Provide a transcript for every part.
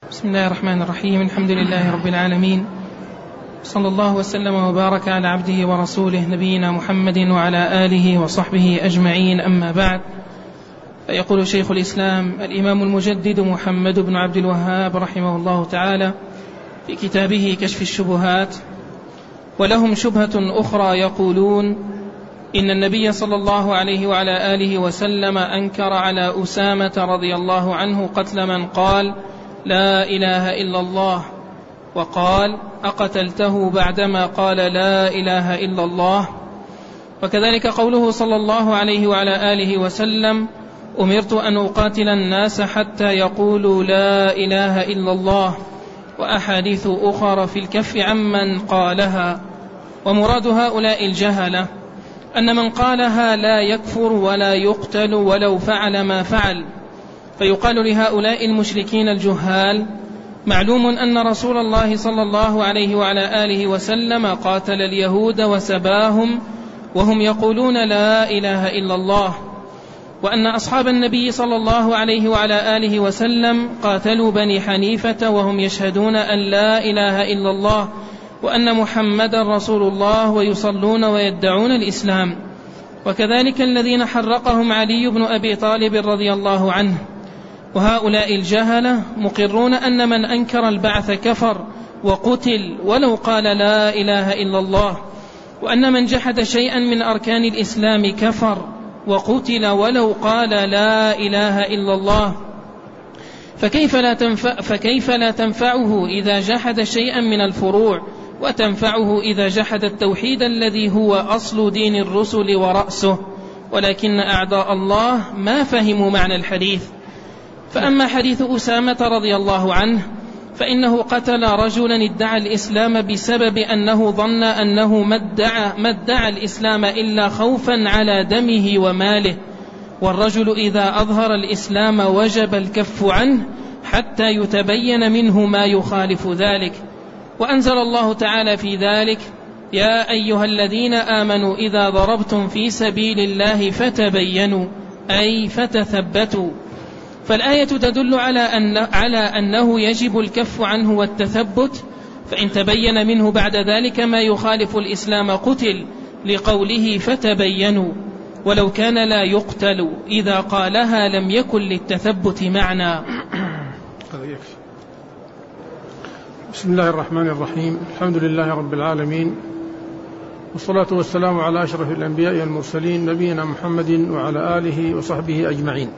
بسم الله الرحمن الرحيم. الحمد لله رب العالمين، صلى الله وسلم وبارك على عبده ورسوله نبينا محمد وعلى آله وصحبه أجمعين، أما بعد. فيقول شيخ الإسلام الإمام المجدد محمد بن عبد الوهاب رحمه الله تعالى في كتابه كشف الشبهات: ولهم شبهة أخرى يقولون إن النبي صلى الله عليه وعلى آله وسلم أنكر على أسامة رضي الله عنه قتل من قال لا إله إلا الله، وقال أقتلته بعدما قال لا إله إلا الله. وكذلك قوله صلى الله عليه وعلى آله وسلم: أمرت أن أقاتل الناس حتى يقولوا لا إله إلا الله، وأحاديث أخرى في الكف عمن قالها. ومراد هؤلاء الجهلة أن من قالها لا يكفر ولا يقتل ولو فعل ما فعل. فيقال لهؤلاء المشركين الجهال: معلوم أن رسول الله صلى الله عليه وعلى آله وسلم قاتل اليهود وسباهم وهم يقولون لا إله إلا الله، وأن أصحاب النبي صلى الله عليه وعلى آله وسلم قاتلوا بني حنيفة وهم يشهدون أن لا إله إلا الله وأن محمدا رسول الله ويصلون ويدعون الإسلام. وكذلك الذين حرقهم علي بن أبي طالب رضي الله عنه. وهؤلاء الجهلة مقرون أن من أنكر البعث كفر وقتل ولو قال لا إله إلا الله، وأن من جحد شيئا من أركان الإسلام كفر وقتل ولو قال لا إله إلا الله. فكيف لا تنفعه إذا جحد شيئا من الفروع، وتنفعه إذا جحد التوحيد الذي هو أصل دين الرسل ورأسه. ولكن أعداء الله ما فهموا معنى الحديث. فأما حديث أسامة رضي الله عنه فإنه قتل رجلا ادعى الإسلام بسبب أنه ظن أنه ما ادعى الإسلام إلا خوفا على دمه وماله، والرجل إذا أظهر الإسلام وجب الكف عنه حتى يتبين منه ما يخالف ذلك. وأنزل الله تعالى في ذلك: يا أيها الذين آمنوا إذا ضربتم في سبيل الله فتبينوا، أي فتثبتوا. فالآية تدل على أنه يجب الكف عنه والتثبت، فإن تبين منه بعد ذلك ما يخالف الإسلام قتل، لقوله فتبينوا. ولو كان لا يقتل إذا قالها لم يكن للتثبت معنى. بسم الله الرحمن الرحيم. الحمد لله رب العالمين، والصلاة والسلام على أشرف الأنبياء والمرسلين نبينا محمد وعلى آله وصحبه أجمعين.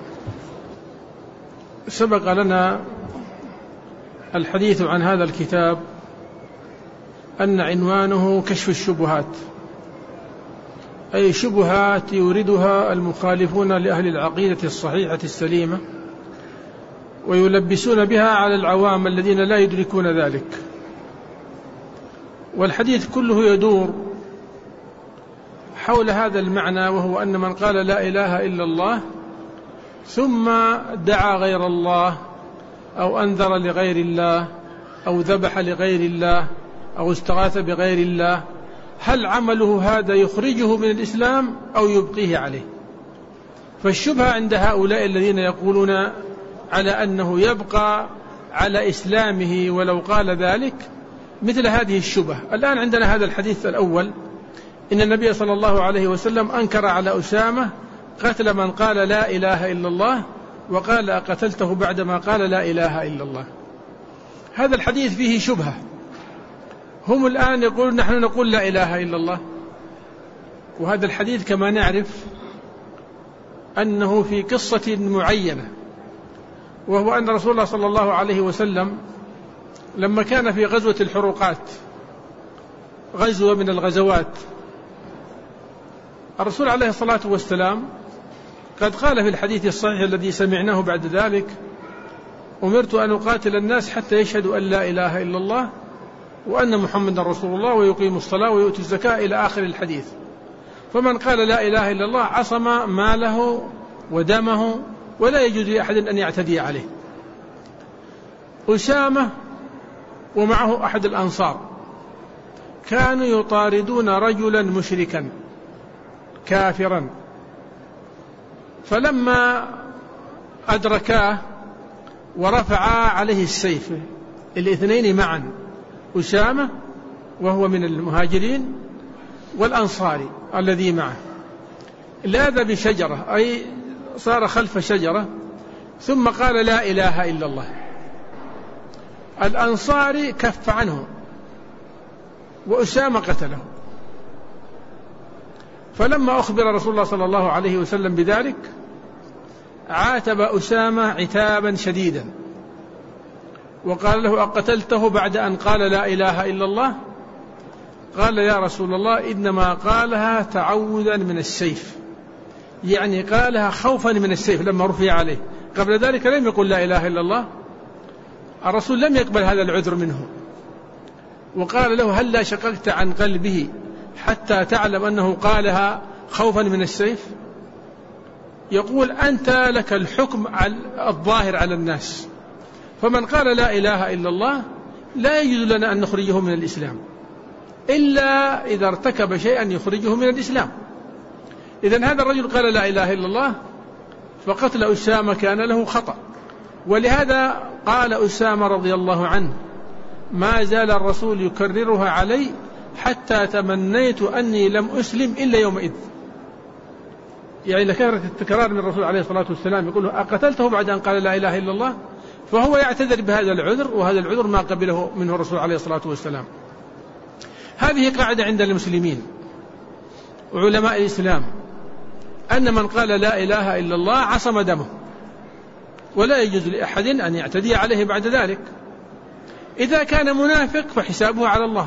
سبق لنا الحديث عن هذا الكتاب أن عنوانه كشف الشبهات، أي شبهات يوردها المخالفون لأهل العقيدة الصحيحة السليمة ويلبسون بها على العوام الذين لا يدركون ذلك. والحديث كله يدور حول هذا المعنى، وهو أن من قال لا إله إلا الله ثم دعا غير الله أو أنذر لغير الله أو ذبح لغير الله أو استغاث بغير الله، هل عمله هذا يخرجه من الإسلام أو يبقيه عليه؟ فالشبهة عند هؤلاء الذين يقولون على أنه يبقى على إسلامه ولو قال ذلك مثل هذه الشبهة. الآن عندنا هذا الحديث الأول: إن النبي صلى الله عليه وسلم أنكر على أسامة قتل من قال لا إله إلا الله، وقال قتلته بعدما قال لا إله إلا الله. هذا الحديث فيه شبهة. هم الآن يقولون نحن نقول لا إله إلا الله، وهذا الحديث كما نعرف أنه في قصة معينة، وهو أن رسول الله صلى الله عليه وسلم لما كان في غزوة الحروقات، غزوة من الغزوات، الرسول عليه الصلاة والسلام قد قال في الحديث الصحيح الذي سمعناه بعد ذلك: أمرت أن أقاتل الناس حتى يشهدوا أن لا إله إلا الله وأن محمدا رسول الله ويقيموا الصلاة ويؤتوا الزكاة إلى آخر الحديث. فمن قال لا إله إلا الله عصم ماله ودمه ولا يجوز لأحد أن يعتدي عليه. أسامة ومعه أحد الأنصار كانوا يطاردون رجلا مشركا كافرا، فلما أدركاه ورفع عليه السيف، الاثنين معا، أسامة وهو من المهاجرين والأنصاري الذي معه، لاذ بشجرة أي صار خلف شجرة ثم قال لا إله إلا الله. الأنصاري كف عنه وأسامة قتله. فلما أخبر رسول الله صلى الله عليه وسلم بذلك عاتب أسامة عتابا شديدا وقال له أقتلته بعد أن قال لا إله إلا الله؟ قال يا رسول الله إنما قالها تعوذا من السيف، يعني قالها خوفا من السيف لما رفع عليه، قبل ذلك لم يقل لا إله إلا الله. الرسول لم يقبل هذا العذر منه وقال له هل لا شققت عن قلبه حتى تعلم أنه قالها خوفا من السيف؟ يقول أنت لك الحكم الظاهر على الناس، فمن قال لا إله إلا الله لا يجوز لنا أن نخرجه من الإسلام إلا إذا ارتكب شيئا يخرجه من الإسلام. إذن هذا الرجل قال لا إله إلا الله، فقتل أسامة كان له خطأ، ولهذا قال أسامة رضي الله عنه ما زال الرسول يكررها علي حتى تمنيت أني لم أسلم إلا يومئذ. يعني لكثرة التكرار من الرسول عليه الصلاة والسلام يقول له أقتلته بعد أن قال لا إله إلا الله، فهو يعتذر بهذا العذر، وهذا العذر ما قبله منه الرسول عليه الصلاة والسلام. هذه قاعدة عند المسلمين وعلماء الإسلام أن من قال لا إله إلا الله عصم دمه، ولا يجوز لأحد أن يعتدي عليه بعد ذلك. إذا كان منافق فحسابه على الله،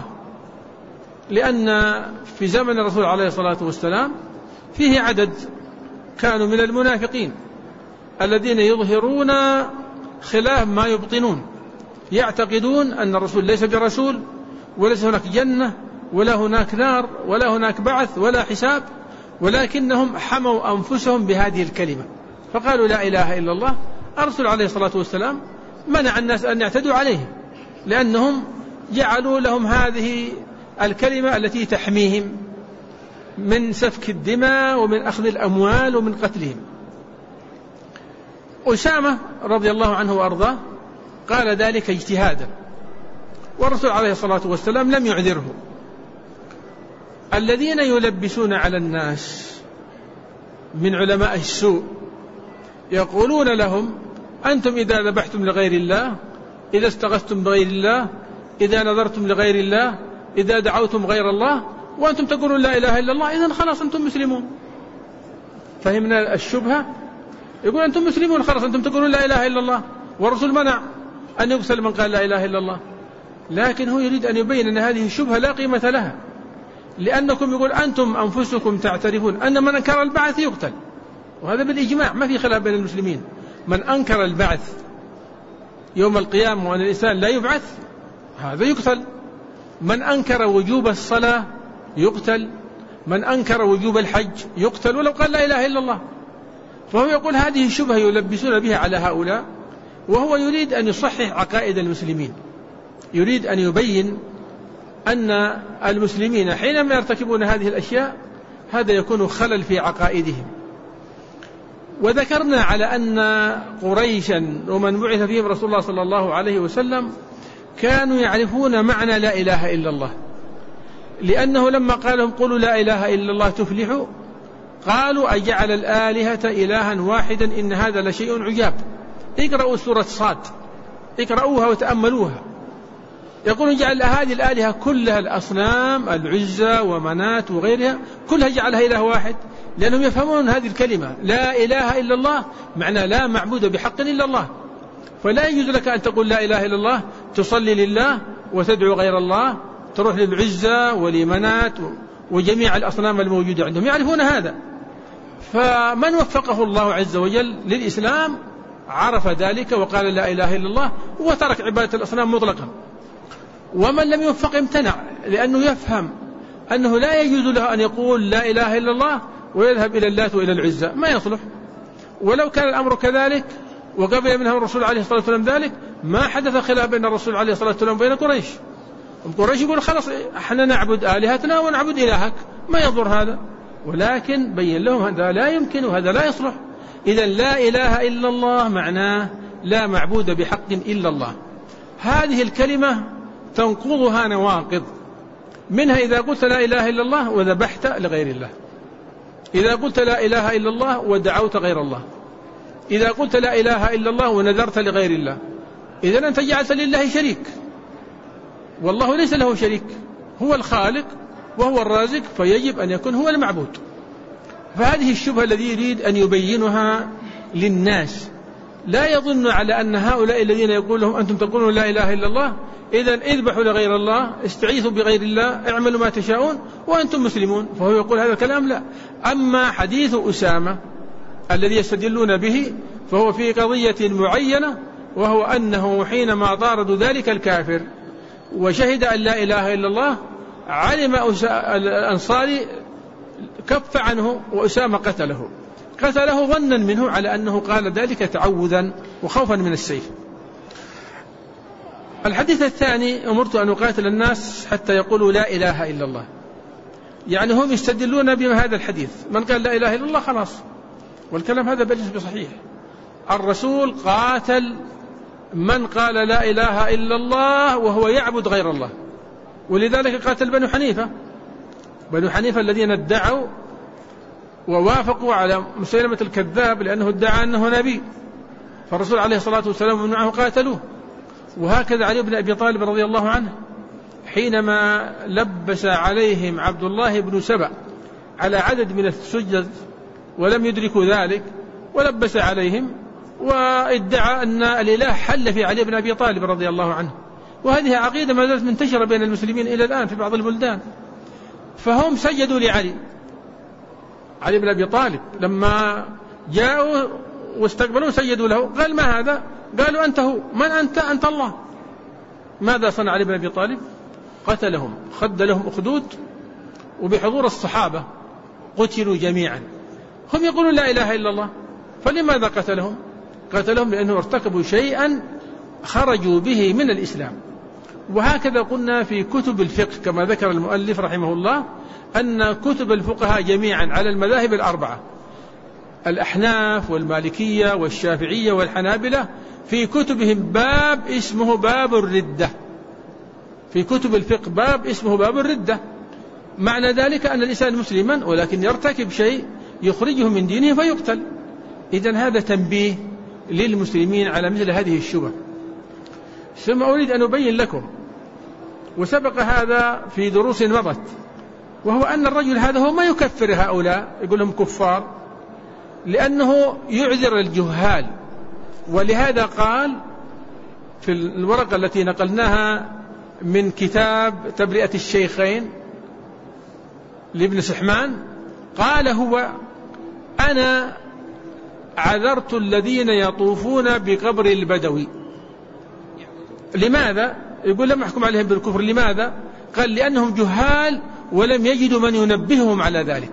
لأن في زمن الرسول عليه الصلاة والسلام فيه عدد كانوا من المنافقين الذين يظهرون خلاف ما يبطنون، يعتقدون أن الرسول ليس برسول، وليس هناك جنة ولا هناك نار ولا هناك بعث ولا حساب، ولكنهم حموا أنفسهم بهذه الكلمة فقالوا لا إله إلا الله. الرسول عليه الصلاة والسلام منع الناس أن يعتدوا عليه، لأنهم جعلوا لهم هذه الكلمة التي تحميهم من سفك الدماء ومن أخذ الأموال ومن قتلهم. أسامة رضي الله عنه وأرضاه قال ذلك اجتهادا، والرسول عليه الصلاة والسلام لم يعذره. الذين يلبسون على الناس من علماء السوء يقولون لهم أنتم إذا ذبحتم لغير الله، إذا استغثتم بغير الله، إذا نذرتم لغير الله، إذا دعوتم غير الله وأنتم تقولون لا إله إلا الله، إذن خلاص أنتم مسلمون. فهمنا الشبهة؟ يقول أنتم مسلمون خلاص أنتم تقولون لا إله إلا الله، والرسول منع أن يقتل من قال لا إله إلا الله. لكن هو يريد أن يبين أن هذه الشبهة لا قيمة لها، لأنكم يقول أنتم أنفسكم تعترفون أن من أنكر البعث يقتل، وهذا بالإجماع ما في خلاف بين المسلمين. من أنكر البعث يوم القيامة وأن الإنسان لا يبعث هذا يقتل. من أنكر وجوب الصلاة يقتل، من أنكر وجوب الحج يقتل ولو قال لا إله إلا الله. فهو يقول هذه الشبهة يلبسون بها على هؤلاء، وهو يريد أن يصحح عقائد المسلمين، يريد أن يبين أن المسلمين حينما يرتكبون هذه الأشياء هذا يكون خلل في عقائدهم. وذكرنا على أن قريشا ومن بعث فيهم رسول الله صلى الله عليه وسلم كانوا يعرفون معنى لا إله إلا الله، لأنه لما قال لهم قولوا لا إله إلا الله تفلحوا قالوا أجعل الآلهة إلها واحدا إن هذا لشيء عجاب. اقرأوا سورة صاد، اقرأوها وتأملوها. يقولون جعل هذه الآلهة كلها الأصنام العزى ومنات وغيرها كلها جعلها إله واحد، لأنهم يفهمون هذه الكلمة لا إله إلا الله معنى لا معبود بحق إلا الله. فلا يجوز لك أن تقول لا إله إلا الله تصلي لله وتدعو غير الله، تروح للعزى ولمنات وجميع الأصنام الموجودة عندهم، يعرفون هذا. فمن وفقه الله عز وجل للإسلام عرف ذلك وقال لا إله إلا الله وترك عبادة الأصنام مطلقا، ومن لم يوفق امتنع، لأنه يفهم أنه لا يجوز له أن يقول لا إله إلا الله ويذهب إلى اللات وإلى العزى، ما يصلح. ولو كان الأمر كذلك وقبل منها الرسول عليه الصلاة والسلام ذلك ما حدث خلاف بين الرسول عليه الصلاة والسلام وبين قريش. قريش يقول خلاص احنا نعبد آلهتنا ونعبد إلهك، ما يضر هذا، ولكن بين لهم هذا لا يمكن وهذا لا يصلح. إذا لا إله إلا الله معناه لا معبود بحق إلا الله. هذه الكلمة تنقضها نواقض، منها إذا قلت لا إله إلا الله وذبحت لغير الله، إذا قلت لا إله إلا الله ودعوت غير الله، إذا قلت لا إله إلا الله ونذرت لغير الله، إذن أنت جعلت لله شريك، والله ليس له شريك، هو الخالق وهو الرازق، فيجب أن يكون هو المعبود. فهذه الشبهة الذي يريد أن يبينها للناس، لا يظن على أن هؤلاء الذين يقول لهم أنتم تقولون لا إله إلا الله إذن اذبحوا لغير الله، استعيثوا بغير الله، اعملوا ما تشاءون وأنتم مسلمون، فهو يقول هذا الكلام لا. أما حديث أسامة الذي يستدلون به فهو في قضية معينة، وهو أنه حينما طاردوا ذلك الكافر وشهد أن لا إله إلا الله علم الأنصاري كف عنه وأسامة قتله ظنا منه على أنه قال ذلك تعوذا وخوفا من السيف. الحديث الثاني أمرت أن أقاتل الناس حتى يقولوا لا إله إلا الله، يعني هم يستدلون بهذا الحديث، من قال لا إله إلا الله خلاص، والكلام هذا ليس بصحيح. الرسول قاتل من قال لا إله إلا الله وهو يعبد غير الله، ولذلك قاتل بنو حنيفة الذين ادعوا ووافقوا على مسيلمة الكذاب لأنه ادعى أنه نبي، فالرسول عليه الصلاة والسلام ومعه قاتلوه. وهكذا علي بن أبي طالب رضي الله عنه حينما لبس عليهم عبد الله بن سبأ على عدد من السجد ولم يدركوا ذلك، ولبس عليهم وادعى أن الإله حل في علي بن أبي طالب رضي الله عنه، وهذه عقيدة ما زالت منتشرة بين المسلمين إلى الآن في بعض البلدان. فهم سجدوا علي بن أبي طالب، لما جاءوا واستقبلوا سجدوا له، قال ما هذا؟ قالوا أنت هو، من أنت الله. ماذا صنع علي بن أبي طالب؟ قتلهم، خد لهم أخدود، وبحضور الصحابة قتلوا جميعا. هم يقولون لا إله إلا الله، فلماذا قتلهم؟ قتلهم لأنهم ارتكبوا شيئا خرجوا به من الإسلام. وهكذا قلنا في كتب الفقه كما ذكر المؤلف رحمه الله أن كتب الفقهاء جميعا على المذاهب الأربعة، الأحناف والمالكية والشافعية والحنابلة، في كتبهم باب اسمه باب الردة، في كتب الفقه باب اسمه باب الردة. معنى ذلك أن الإنسان مسلما ولكن يرتكب شيء يخرجه من دينه فيقتل. إذن هذا تنبيه للمسلمين على مثل هذه الشبهة. ثم أريد أن أبين لكم، وسبق هذا في دروس مضت، وهو أن الرجل هذا هو ما يكفر هؤلاء، يقول لهم كفار، لأنه يعذر الجهال. ولهذا قال في الورقة التي نقلناها من كتاب تبرئة الشيخين لابن سحمان، قال هو أنا عذرت الذين يطوفون بقبر البدوي. لماذا؟ يقول لم أحكم عليهم بالكفر. لماذا؟ قال لأنهم جهال ولم يجدوا من ينبههم على ذلك.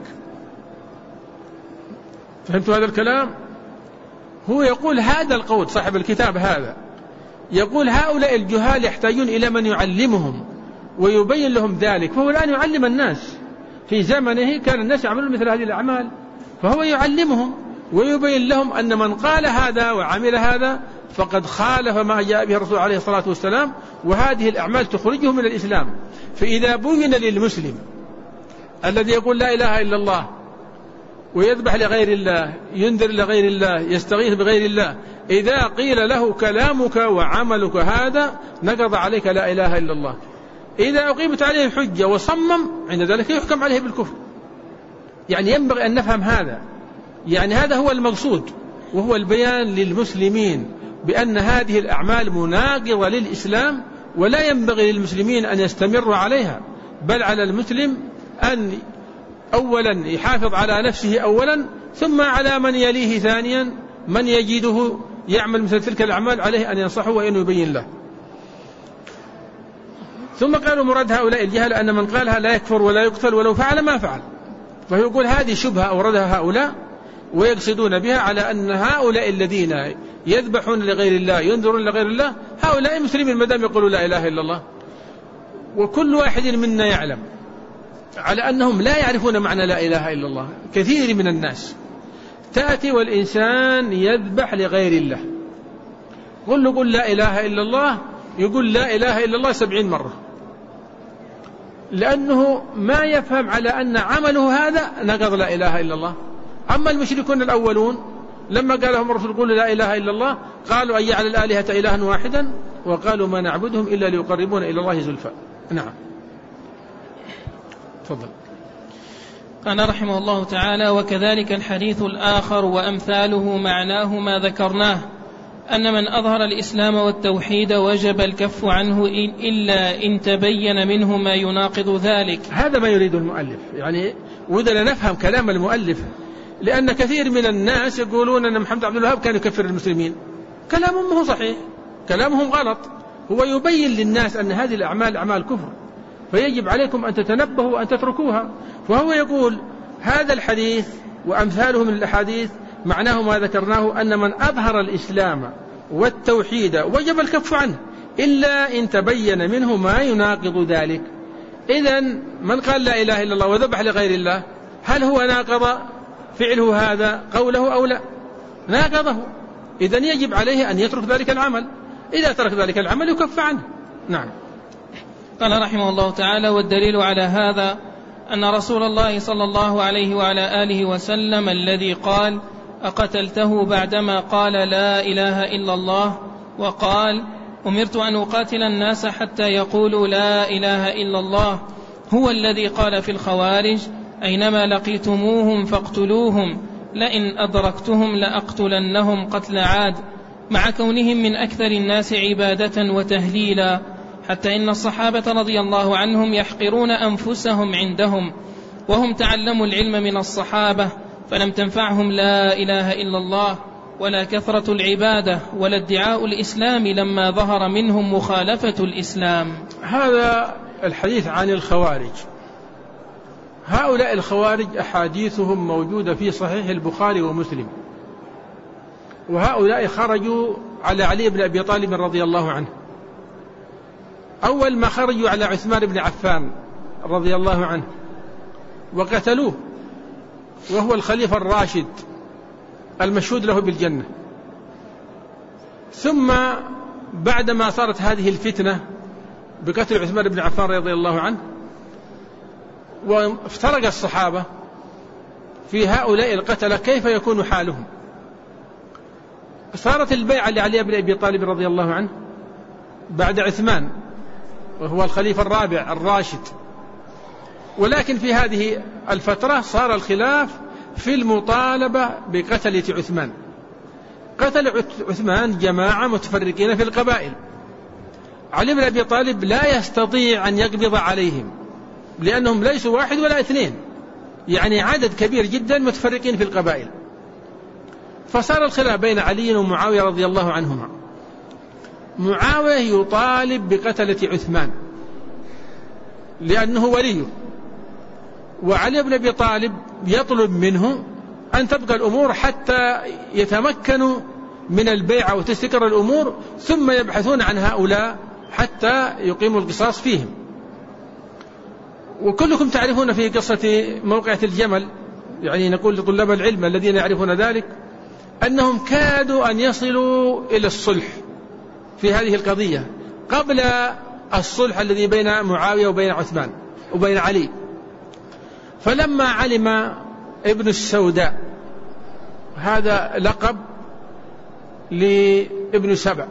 فهمتوا هذا الكلام؟ هو يقول هذا القول، صاحب الكتاب هذا يقول هؤلاء الجهال يحتاجون إلى من يعلمهم ويبين لهم ذلك، فهو الآن يعلم الناس. في زمنه كان الناس يعملون مثل هذه الأعمال، فهو يعلمهم ويبين لهم أن من قال هذا وعمل هذا فقد خالف ما جاء به الرسول عليه الصلاة والسلام، وهذه الأعمال تخرجه من الإسلام. فإذا بين للمسلم الذي يقول لا إله إلا الله ويذبح لغير الله، ينذر لغير الله، يستغيث بغير الله، إذا قيل له كلامك وعملك هذا نقض عليك لا إله إلا الله، إذا أقيمت عليه الحجة وصمم عند ذلك يحكم عليه بالكفر. يعني ينبغي أن نفهم هذا، يعني هذا هو المقصود، وهو البيان للمسلمين بأن هذه الأعمال مناقضة للإسلام، ولا ينبغي للمسلمين أن يستمروا عليها، بل على المسلم أن أولا يحافظ على نفسه أولا، ثم على من يليه ثانيا، من يجده يعمل مثل تلك الأعمال عليه أن ينصحه وأن يبين له. ثم قالوا مراد هؤلاء الجهل أن من قالها لا يكفر ولا يقتل ولو فعل ما فعل. فيقول هذه شبهة أوردها هؤلاء ويقصدون بها على أن هؤلاء الذين يذبحون لغير الله ينذرون لغير الله هؤلاء مسلمين ما دام يقولوا لا إله إلا الله. وكل واحد منا يعلم على أنهم لا يعرفون معنى لا إله إلا الله. كثير من الناس تأتي والإنسان يذبح لغير الله قل له قل لا إله إلا الله، يقول لا إله إلا الله 70 مرة، لأنه ما يفهم على أن عمله هذا نقض لا إله إلا الله. أما المشركون الأولون لما قال لهم الرسول قولوا لا إله إلا الله قالوا أن يجعل الآلهة إلها واحدا، وقالوا ما نعبدهم إلا ليقربون إلى الله زلفى. نعم. تفضل. قال رحمه الله تعالى: وكذلك الحديث الآخر وأمثاله معناه ما ذكرناه، أن من أظهر الإسلام والتوحيد وجب الكف عنه إلا إن تبين منه ما يناقض ذلك. هذا ما يريد المؤلف، يعني وإذا نفهم كلام المؤلف، لأن كثير من الناس يقولون أن محمد عبد الوهاب كان يكفر المسلمين. كلامهم هو صحيح، كلامهم غلط. هو يبين للناس أن هذه الأعمال أعمال كفر، فيجب عليكم أن تتنبهوا وأن تتركوها. فهو يقول هذا الحديث وأمثاله من الأحاديث معناه ما ذكرناه، أن من أظهر الإسلام والتوحيد وجب الكف عنه إلا إن تبين منه ما يناقض ذلك. إذن من قال لا إله إلا الله وذبح لغير الله، هل هو ناقض فعله هذا قوله أو لا؟ ناقضه. إذن يجب عليه أن يترك ذلك العمل، إذا ترك ذلك العمل يكف عنه. نعم. قال رحمه الله تعالى: والدليل على هذا أن رسول الله صلى الله عليه وعلى آله وسلم الذي قال: أقتلته بعدما قال لا إله إلا الله وقال: أمرت أن أقاتل الناس حتى يقولوا لا إله إلا الله، هو الذي قال في الخوارج: أينما لقيتموهم فاقتلوهم، لئن أدركتهم لأقتلنهم قتل عاد، مع كونهم من أكثر الناس عبادة وتهليلا، حتى إن الصحابة رضي الله عنهم يحقرون أنفسهم عندهم، وهم تعلموا العلم من الصحابة، فلم تنفعهم لا إله إلا الله ولا كثرة العبادة ولا ادعاء الإسلام لما ظهر منهم مخالفة الإسلام. هذا الحديث عن الخوارج. هؤلاء الخوارج أحاديثهم موجودة في صحيح البخاري ومسلم، وهؤلاء خرجوا على علي بن أبي طالب رضي الله عنه. أول ما خرجوا على عثمان بن عفان رضي الله عنه وقتلوه، وهو الخليفة الراشد المشهود له بالجنة. ثم بعدما صارت هذه الفتنة بقتل عثمان بن عفان رضي الله عنه، وافترق الصحابة في هؤلاء القتلة، كيف يكون حالهم؟ صارت البيعة لعلي بن أبي طالب رضي الله عنه بعد عثمان، وهو الخليفة الرابع الراشد. ولكن في هذه الفترة صار الخلاف في المطالبة بقتلة عثمان. قتل عثمان جماعة متفرقين في القبائل. علي بن أبي طالب لا يستطيع أن يقبض عليهم، لأنهم ليسوا واحد ولا اثنين، يعني عدد كبير جدا متفرقين في القبائل. فصار الخلاف بين علي ومعاوية رضي الله عنهما. معاوية يطالب بقتلة عثمان لأنه وليه، وعلي بن أبي طالب يطلب منه أن تبقى الأمور حتى يتمكنوا من البيعة وتستقر الأمور، ثم يبحثون عن هؤلاء حتى يقيموا القصاص فيهم. وكلكم تعرفون في قصة موقعة الجمل، يعني نقول لطلاب العلم الذين يعرفون ذلك، أنهم كادوا أن يصلوا إلى الصلح في هذه القضية قبل الصلح الذي بين معاوية وبين عثمان وبين علي. فلما علم ابن السوداء، هذا لقب لابن سبأ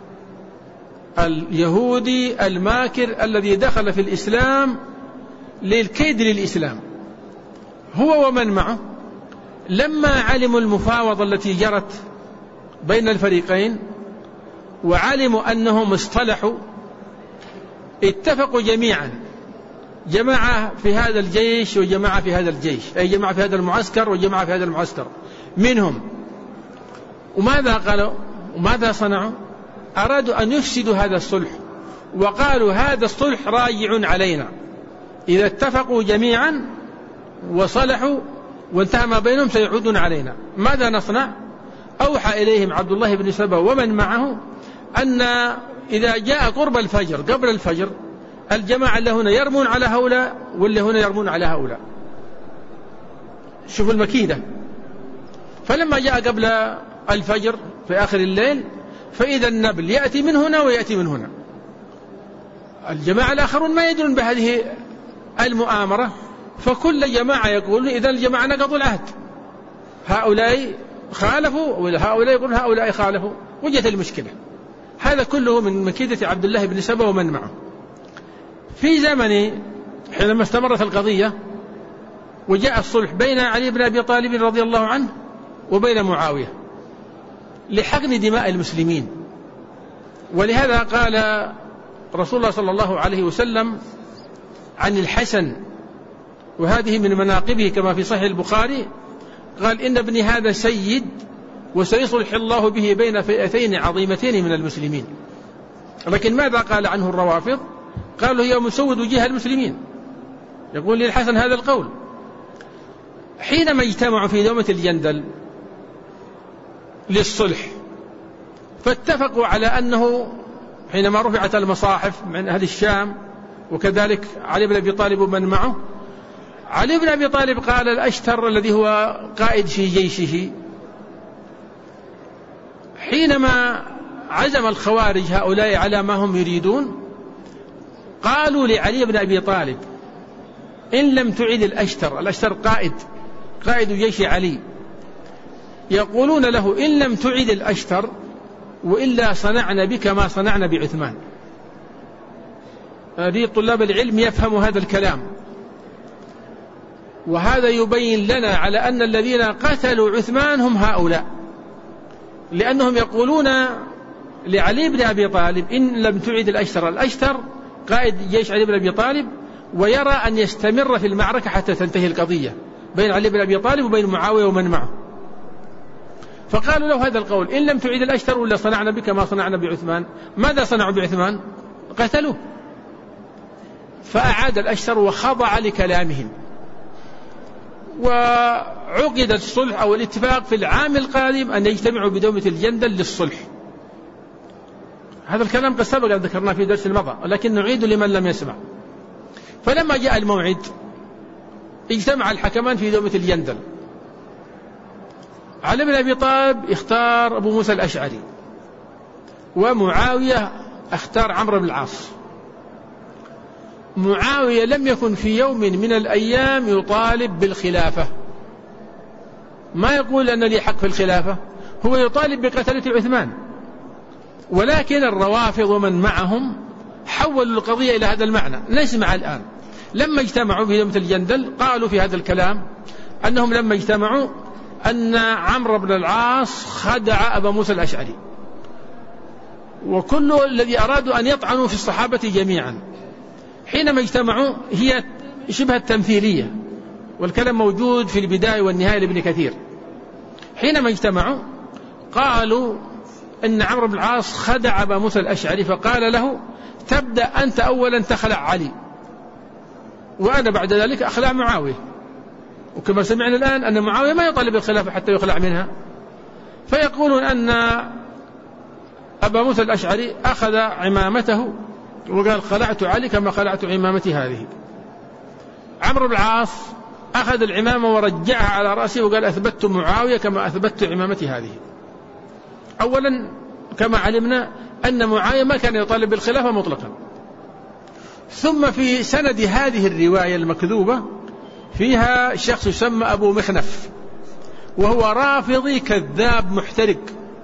اليهودي الماكر الذي دخل في الإسلام للكيد للإسلام، هو ومن معه، لما علموا المفاوضة التي جرت بين الفريقين وعلموا أنهم اصطلحوا، اتفقوا جميعا، جماعة في هذا الجيش وجماعة في هذا الجيش، أي جماعة في هذا المعسكر وجماعة في هذا المعسكر منهم. وماذا قالوا وماذا صنعوا؟ أرادوا أن يفسدوا هذا الصلح، وقالوا هذا الصلح راجع علينا. إذا اتفقوا جميعا وصلحوا وانتهى ما بينهم سيعودون علينا. ماذا نصنع؟ أوحى إليهم عبد الله بن سبأ ومن معه أن إذا جاء قرب الفجر قبل الفجر، الجماعة اللي هنا يرمون على هؤلاء واللي هنا يرمون على هؤلاء. شوفوا المكيدة. فلما جاء قبل الفجر في آخر الليل، فإذا النبل يأتي من هنا ويأتي من هنا. الجماعة الآخرون ما يدرون بهذه المؤامرة، فكل جماعة يقول إذا الجماعة نقضوا العهد، هؤلاء خالفوا وهؤلاء يقولون هؤلاء خالفوا، وجدت المشكلة. هذا كله من مكيدة عبد الله بن سبأ ومن معه. في زمن حينما استمرت القضية وجاء الصلح بين علي بن أبي طالب رضي الله عنه وبين معاوية لحقن دماء المسلمين، ولهذا قال رسول الله صلى الله عليه وسلم عن الحسن، وهذه من مناقبه كما في صحيح البخاري، قال إن ابني هذا سيد وسيصلح الله به بين فئتين عظيمتين من المسلمين. لكن ماذا قال عنه الروافض؟ قالوا هي مسود وجيه المسلمين. يقول للحسن هذا القول. حينما اجتمعوا في دومة الجندل للصلح فاتفقوا على أنه حينما رفعت المصاحف من أهل الشام وكذلك علي بن أبي طالب ومن معه، علي بن أبي طالب قال الأشتر الذي هو قائد في جيشه حينما عزم الخوارج هؤلاء على ما هم يريدون، قالوا لعلي بن أبي طالب إن لم تعد الأشتر قائد جيش علي، يقولون له إن لم تعد الأشتر وإلا صنعنا بك ما صنعنا بعثمان. هذه طلاب العلم يفهموا هذا الكلام، وهذا يبين لنا على أن الذين قتلوا عثمان هم هؤلاء، لأنهم يقولون لعلي بن أبي طالب إن لم تعد الأشتر قائد جيش علي بن أبي طالب، ويرى أن يستمر في المعركة حتى تنتهي القضية بين علي بن أبي طالب وبين معاوية ومن معه. فقالوا له هذا القول إن لم تعد الأشتر ولا صنعنا بك ما صنعنا بعثمان. ماذا صنعوا بعثمان؟ قتلوه. فأعاد الأشتر وخضع لكلامهم، وعقد الصلح أو الاتفاق في العام القادم أن يجتمعوا بدومة الجندل للصلح. هذا الكلام قد سبق أن ذكرناه في درس المضى، لكن نعيد لمن لم يسمع. فلما جاء الموعد اجتمع الحكمان في دومة الجندل. علي بن أبي طالب اختار أبو موسى الأشعري، ومعاوية اختار عمرو بن العاص. معاوية لم يكن في يوم من الأيام يطالب بالخلافة، ما يقول أن لي حق في الخلافة، هو يطالب بقتلة عثمان. ولكن الروافض ومن معهم حولوا القضية إلى هذا المعنى. نسمع الآن. لما اجتمعوا في دومة الجندل قالوا في هذا الكلام أنهم لما اجتمعوا أن عمرو بن العاص خدع أبا موسى الأشعري، وكل الذي أرادوا أن يطعنوا في الصحابة جميعا. حينما اجتمعوا هي شبه التمثيلية، والكلام موجود في البداية والنهاية لابن كثير. حينما اجتمعوا قالوا أن عمرو بن العاص خدع أبا موسى الأشعري، فقال له تبدأ أنت أولا تخلع علي، وأنا بعد ذلك أخلع معاوية. وكما سمعنا الآن أن معاوية ما يطالب الخلافة حتى يخلع منها. فيقولون أن أبا موسى الأشعري أخذ عمامته وقال خلعت علي كما خلعت عمامتي هذه. عمرو بن العاص أخذ العمامة ورجعها على رأسه وقال أثبت معاوية كما أثبت عمامتي هذه. أولا كما علمنا أن معاوية ما كان يطالب بالخلافة مطلقا. ثم في سند هذه الرواية المكذوبة فيها شخص يسمى أبو مخنف، وهو رافضي كذاب محترق،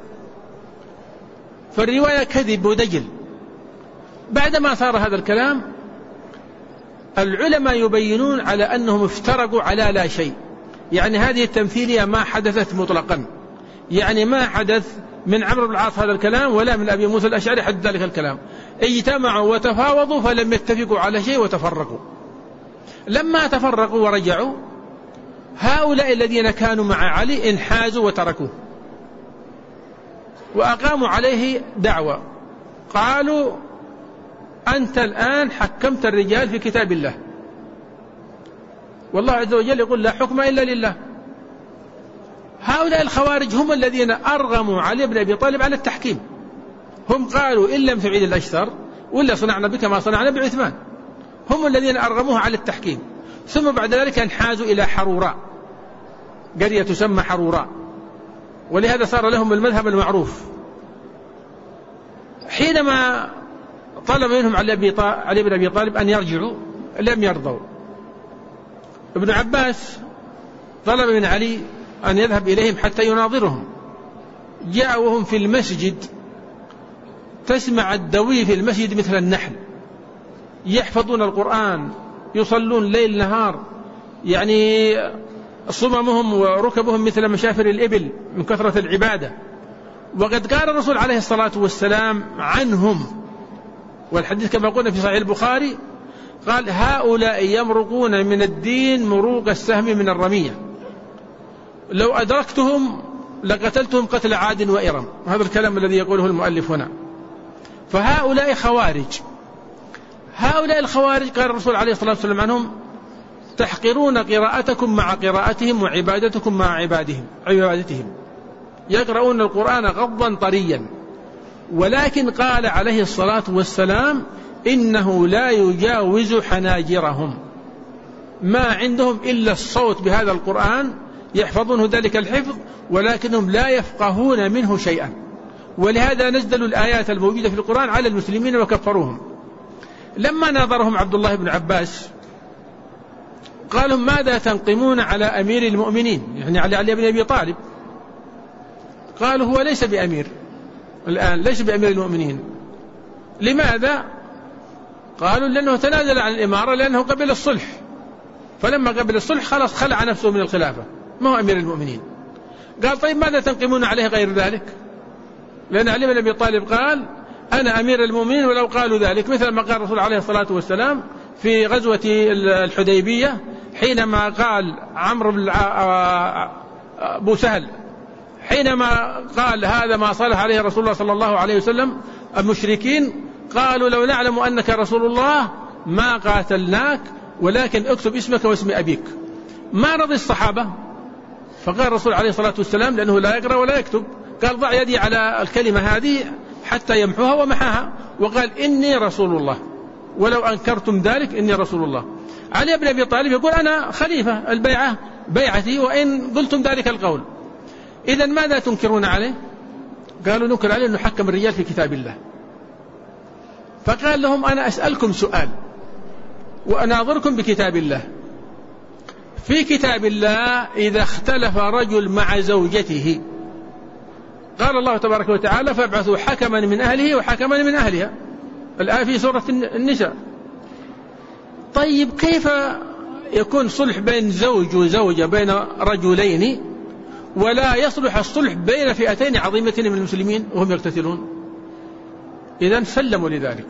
فالرواية كذب ودجل. بعدما صار هذا الكلام العلماء يبينون على أنهم افترقوا على لا شيء، يعني هذه التمثيلية ما حدثت مطلقا، يعني ما حدث من عمرو بن العاص هذا الكلام ولا من أبي موسى الأشعري حد ذلك الكلام. اجتمعوا وتفاوضوا فلم يتفقوا على شيء وتفرقوا. لما تفرقوا ورجعوا هؤلاء الذين كانوا مع علي انحازوا وتركوه وأقاموا عليه دعوة، قالوا أنت الآن حكمت الرجال في كتاب الله، والله عز وجل يقول لا حكم إلا لله. هؤلاء الخوارج هم الذين أرغموا علي بن أبي طالب على التحكيم. هم قالوا إن لم تعيد الأشتر ولا صنعنا بك ما صنعنا بعثمان. هم الذين أرغموه على التحكيم. ثم بعد ذلك انحازوا إلى حروراء، قرية تسمى حروراء، ولهذا صار لهم المذهب المعروف. حينما طلب منهم علي بن أبي طالب أن يرجعوا لم يرضوا. ابن عباس طلب من علي أن يذهب إليهم حتى يناظرهم. جاء وهم في المسجد، تسمع الدوي في المسجد مثل النحل، يحفظون القرآن، يصلون ليل نهار، يعني صممهم وركبهم مثل مشافر الإبل من كثرة العبادة. وقد قال الرسول عليه الصلاة والسلام عنهم، والحديث كما قلنا في صحيح البخاري، قال: هؤلاء يمرقون من الدين مروق السهم من الرمية، لو أدركتهم لقتلتهم قتل عاد وإرم. هذا الكلام الذي يقوله المؤلف هنا. فهؤلاء خوارج. هؤلاء الخوارج قال الرسول عليه الصلاة والسلام عنهم: تحقرون قراءتكم مع قراءتهم وعبادتكم مع عبادتهم. يقرؤون القرآن غضا طريا، ولكن قال عليه الصلاة والسلام: إنه لا يجاوز حناجرهم، ما عندهم إلا الصوت بهذا القرآن، يحفظونه ذلك الحفظ، ولكنهم لا يفقهون منه شيئا. ولهذا نزلوا الآيات الموجودة في القرآن على المسلمين وكفروهم. لما ناظرهم عبد الله بن عباس قالوا: ماذا تنقمون على أمير المؤمنين، يعني علي بن أبي طالب؟ قالوا: هو ليس بأمير الآن، ليس بأمير المؤمنين. لماذا؟ قالوا: لأنه تنازل عن الإمارة، لأنه قبل الصلح، فلما قبل الصلح خلاص خلع نفسه من الخلافة، ما هو أمير المؤمنين. قال: طيب ماذا تنقمون عليه غير ذلك؟ لأن علي بن أبي طالب قال: أنا أمير المؤمنين ولو قالوا ذلك، مثل ما قال الرسول عليه الصلاة والسلام في غزوة الحديبية حينما قال عمرو بن أبو سهل، حينما قال: هذا ما صالح عليه رسول الله صلى الله عليه وسلم المشركين، قالوا: لو نعلم أنك رسول الله ما قاتلناك، ولكن اكتب اسمك واسم أبيك. ما رضي الصحابة، فقال الرسول عليه الصلاة والسلام لأنه لا يقرأ ولا يكتب، قال: ضع يدي على الكلمة هذه حتى يمحوها، ومحاها، وقال: إني رسول الله، ولو أنكرتم ذلك إني رسول الله. علي بن أبي طالب يقول: أنا خليفة، البيعة بيعتي وإن قلتم ذلك القول. إذن ماذا تنكرون عليه؟ قالوا: ننكر عليه أنه حكم الرجال في كتاب الله. فقال لهم: أنا أسألكم سؤال وأناظركم بكتاب الله. في كتاب الله إذا اختلف رجل مع زوجته قال الله تبارك وتعالى: فابعثوا حكما من أهله وحكما من أهلها، الآية في سورة النساء. طيب كيف يكون صلح بين زوج وزوجة بين رجلين ولا يصلح الصلح بين فئتين عظيمتين من المسلمين وهم يقتتلون؟ إذن سلموا لذلك.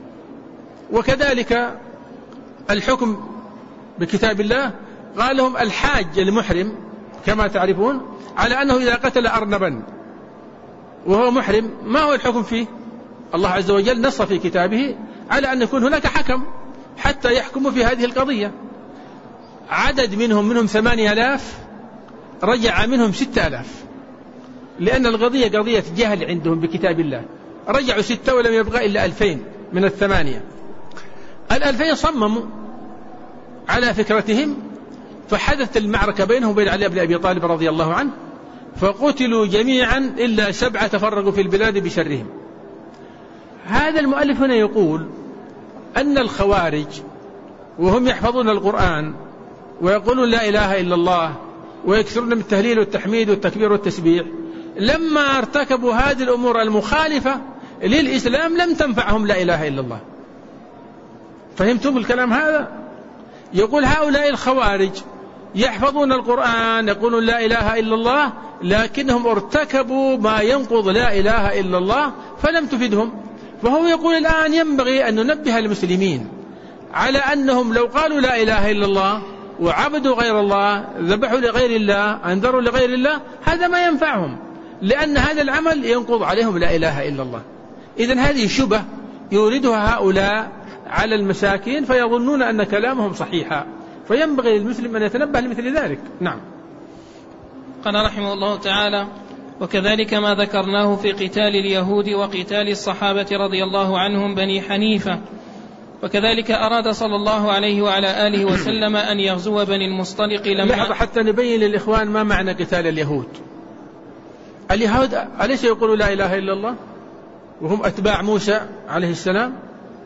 وكذلك الحكم بكتاب الله، قال لهم: الحاج المحرم كما تعرفون على أنه إذا قتل أرنبا وهو محرم ما هو الحكم فيه؟ الله عز وجل نص في كتابه على أن يكون هناك حكم حتى يحكموا في هذه القضية. عدد منهم 8000، رجع منهم 6000، لأن القضية قضية جهل عندهم بكتاب الله. رجعوا 6 ولم يبقى إلا 2000 من 8. 2000 صمموا على فكرتهم، فحدثت المعركة بينهم وبين علي بن أبي طالب رضي الله عنه، فقتلوا جميعا إلا 7 تفرقوا في البلاد بشرهم. هذا المؤلف هنا يقول أن الخوارج وهم يحفظون القرآن ويقولون لا إله إلا الله ويكثرون من التهليل والتحميد والتكبير والتسبيح، لما ارتكبوا هذه الأمور المخالفة للإسلام لم تنفعهم لا إله إلا الله. فهمتم الكلام هذا؟ يقول هؤلاء الخوارج يحفظون القرآن يقولون لا إله إلا الله، لكنهم ارتكبوا ما ينقض لا إله إلا الله فلم تفدهم. فهو يقول الآن ينبغي أن ننبه المسلمين على أنهم لو قالوا لا إله إلا الله وعبدوا غير الله، ذبحوا لغير الله، أنذروا لغير الله، هذا ما ينفعهم، لأن هذا العمل ينقض عليهم لا إله إلا الله. إذن هذه شبهة يوردها هؤلاء على المساكين فيظنون أن كلامهم صحيحا، فينبغي للمسلم أن يتنبه لمثل ذلك. نعم. قال رحمه الله تعالى: وكذلك ما ذكرناه في قتال اليهود وقتال الصحابة رضي الله عنهم بني حنيفة. وكذلك أراد صلى الله عليه وعلى آله وسلم أن يغزو بني المصطلق لما حتى نبين للإخوان ما معنى قتال اليهود. اليهود أليس يقولوا لا إله إلا الله؟ وهم أتباع موسى عليه السلام،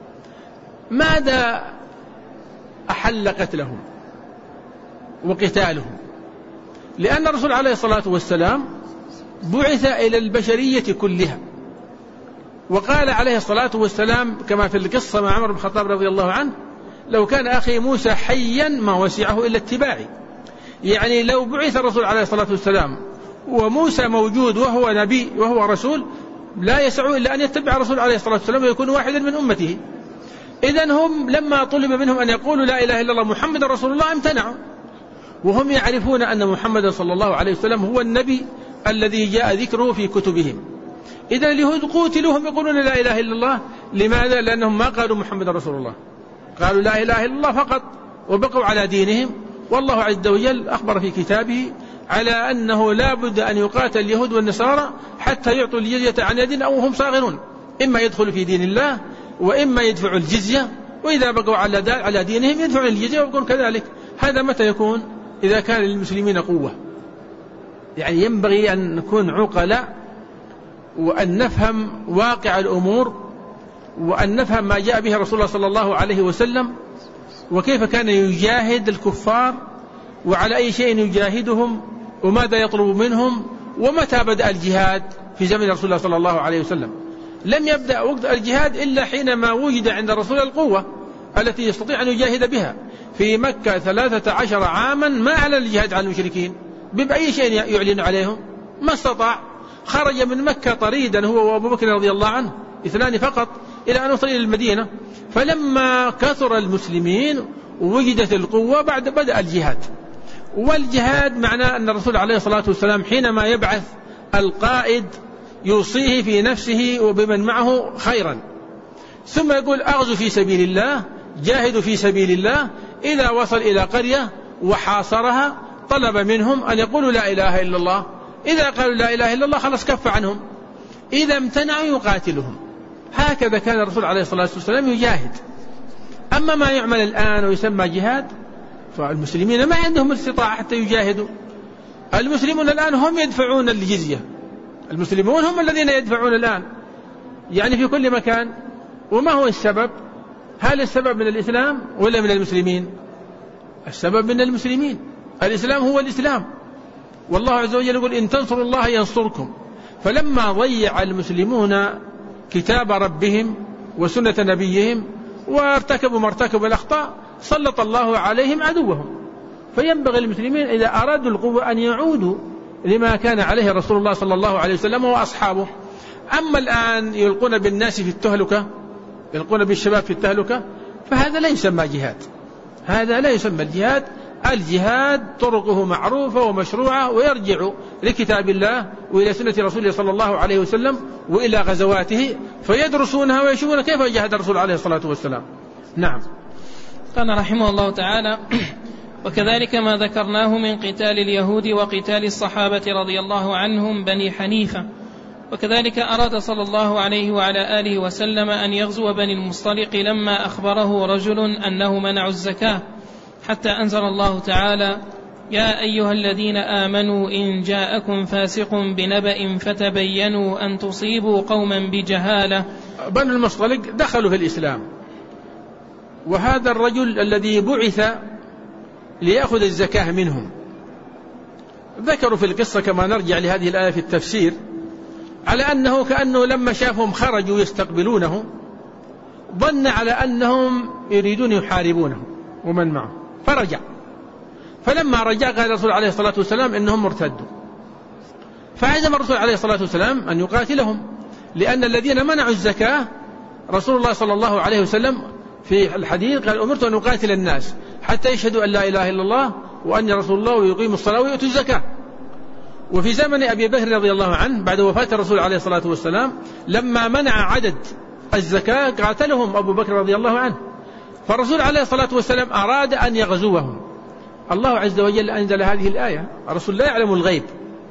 ماذا أحل قتلهم وقتالهم؟ لأن الرسول عليه الصلاة والسلام بعث إلى البشرية كلها، وقال عليه الصلاة والسلام كما في القصة مع عمر بن الخطاب رضي الله عنه: لو كان أخي موسى حيا ما وسعه إلا اتباعي. يعني لو بعث الرسول عليه الصلاة والسلام وموسى موجود وهو نبي وهو رسول لا يسعه إلا أن يتبع الرسول عليه الصلاة والسلام ويكون واحدا من أمته. إذن هم لما طلب منهم أن يقولوا لا إله إلا الله محمد رسول الله امتنعوا، وهم يعرفون أن محمد صلى الله عليه وسلم هو النبي الذي جاء ذكره في كتبهم. إذن اليهود قوتلوهم يقولون لا إله إلا الله. لماذا؟ لأنهم ما قالوا محمد رسول الله، قالوا لا إله إلا الله فقط وبقوا على دينهم. والله عز وجل أخبر في كتابه على أنه لا بد أن يقاتل اليهود والنصارى حتى يعطوا الجزية عن يد أو هم صاغرون، إما يدخلوا في دين الله وإما يدفعوا الجزية، وإذا بقوا على دينهم يدفعون الجزية ويكون كذلك. هذا متى يكون؟ إذا كان للمسلمين قوة. يعني ينبغي أن نكون عقلاء وأن نفهم واقع الأمور وأن نفهم ما جاء به رسول الله صلى الله عليه وسلم وكيف كان يجاهد الكفار وعلى أي شيء يجاهدهم وماذا يطلب منهم ومتى بدأ الجهاد في زمن رسول الله صلى الله عليه وسلم. لم يبدأ وقت الجهاد إلا حينما وجد عند الرسول القوة التي يستطيع أن يجاهد بها. في مكة 13 عاما ما أعلن الجهاد على المشركين بأي شيء يعلن عليهم، ما استطاع. خرج من مكة طريدا هو وأبو بكر رضي الله عنه، 2 فقط، إلى أن وصل إلى المدينة. فلما كثر المسلمين ووجدت القوة بعد بدأ الجهاد. والجهاد معناه أن الرسول عليه الصلاة والسلام حينما يبعث القائد يوصيه في نفسه وبمن معه خيرا، ثم يقول أغزوا في سبيل الله، جاهدوا في سبيل الله. إذا وصل إلى قرية وحاصرها طلب منهم أن يقولوا لا إله إلا الله. إذا قالوا لا إله إلا الله خلاص كف عنهم، إذا امتنعوا يقاتلهم. هكذا كان الرسول عليه الصلاة والسلام يجاهد. أما ما يعمل الآن ويسمى جهاد فالمسلمين ما عندهم استطاعة حتى يجاهدوا. المسلمون الآن هم يدفعون الجزية، المسلمون هم الذين يدفعون الآن يعني في كل مكان. وما هو السبب؟ هل السبب من الإسلام ولا من المسلمين؟ السبب من المسلمين. الإسلام هو الإسلام، والله عز وجل يقول إن تنصروا الله ينصركم. فلما ضيع المسلمون كتاب ربهم وسنة نبيهم وارتكبوا ما ارتكبوا الأخطاء سلط الله عليهم عدوهم. فينبغي المسلمين إذا أرادوا القوة أن يعودوا لما كان عليه رسول الله صلى الله عليه وسلم وأصحابه. أما الآن يلقون بالناس في التهلكة، يلقون بالشباب في التهلكة، فهذا لا يسمى جهاد، هذا لا يسمى الجهاد. الجهاد طرقه معروفة ومشروعة ويرجع لكتاب الله وإلى سنة رسوله صلى الله عليه وسلم وإلى غزواته فيدرسونها ويشوفون كيف جاهد الرسول عليه الصلاة والسلام. نعم. قال رحمه الله تعالى: وكذلك ما ذكرناه من قتال اليهود وقتال الصحابة رضي الله عنهم بني حنيفة. وكذلك أراد صلى الله عليه وعلى آله وسلم أن يغزو بني المصطلق لما أخبره رجل أنه منع الزكاة، حتى أنزل الله تعالى: يا أيها الذين آمنوا إن جاءكم فاسق بنبأ فتبينوا أن تصيبوا قوما بجهالة. بني المصطلق دخلوا في الإسلام، وهذا الرجل الذي بعث ليأخذ الزكاة منهم ذكروا في القصة كما نرجع لهذه الآية في التفسير على أنه كأنه لما شافهم خرجوا يستقبلونه ظن على أنهم يريدون يحاربونه ومن معه فرجع. فلما رجع قال الرسول عليه الصلاة والسلام إنهم مرتدوا، فعزم الرسول عليه الصلاة والسلام أن يقاتلهم، لأن الذين منعوا الزكاة رسول الله صلى الله عليه وسلم في الحديث قال أمرت أن أقاتل الناس حتى يشهدوا أن لا إله إلا الله وأن رسول الله ويقيموا الصلاة ويؤتوا الزكاة. وفي زمن أبي بكر رضي الله عنه بعد وفاة الرسول عليه الصلاة والسلام لما منع عدد الزكاة قاتلهم أبو بكر رضي الله عنه. فالرسول عليه الصلاة والسلام أراد أن يغزوهم. الله عز وجل أنزل هذه الآية. الرسول لا يعلم الغيب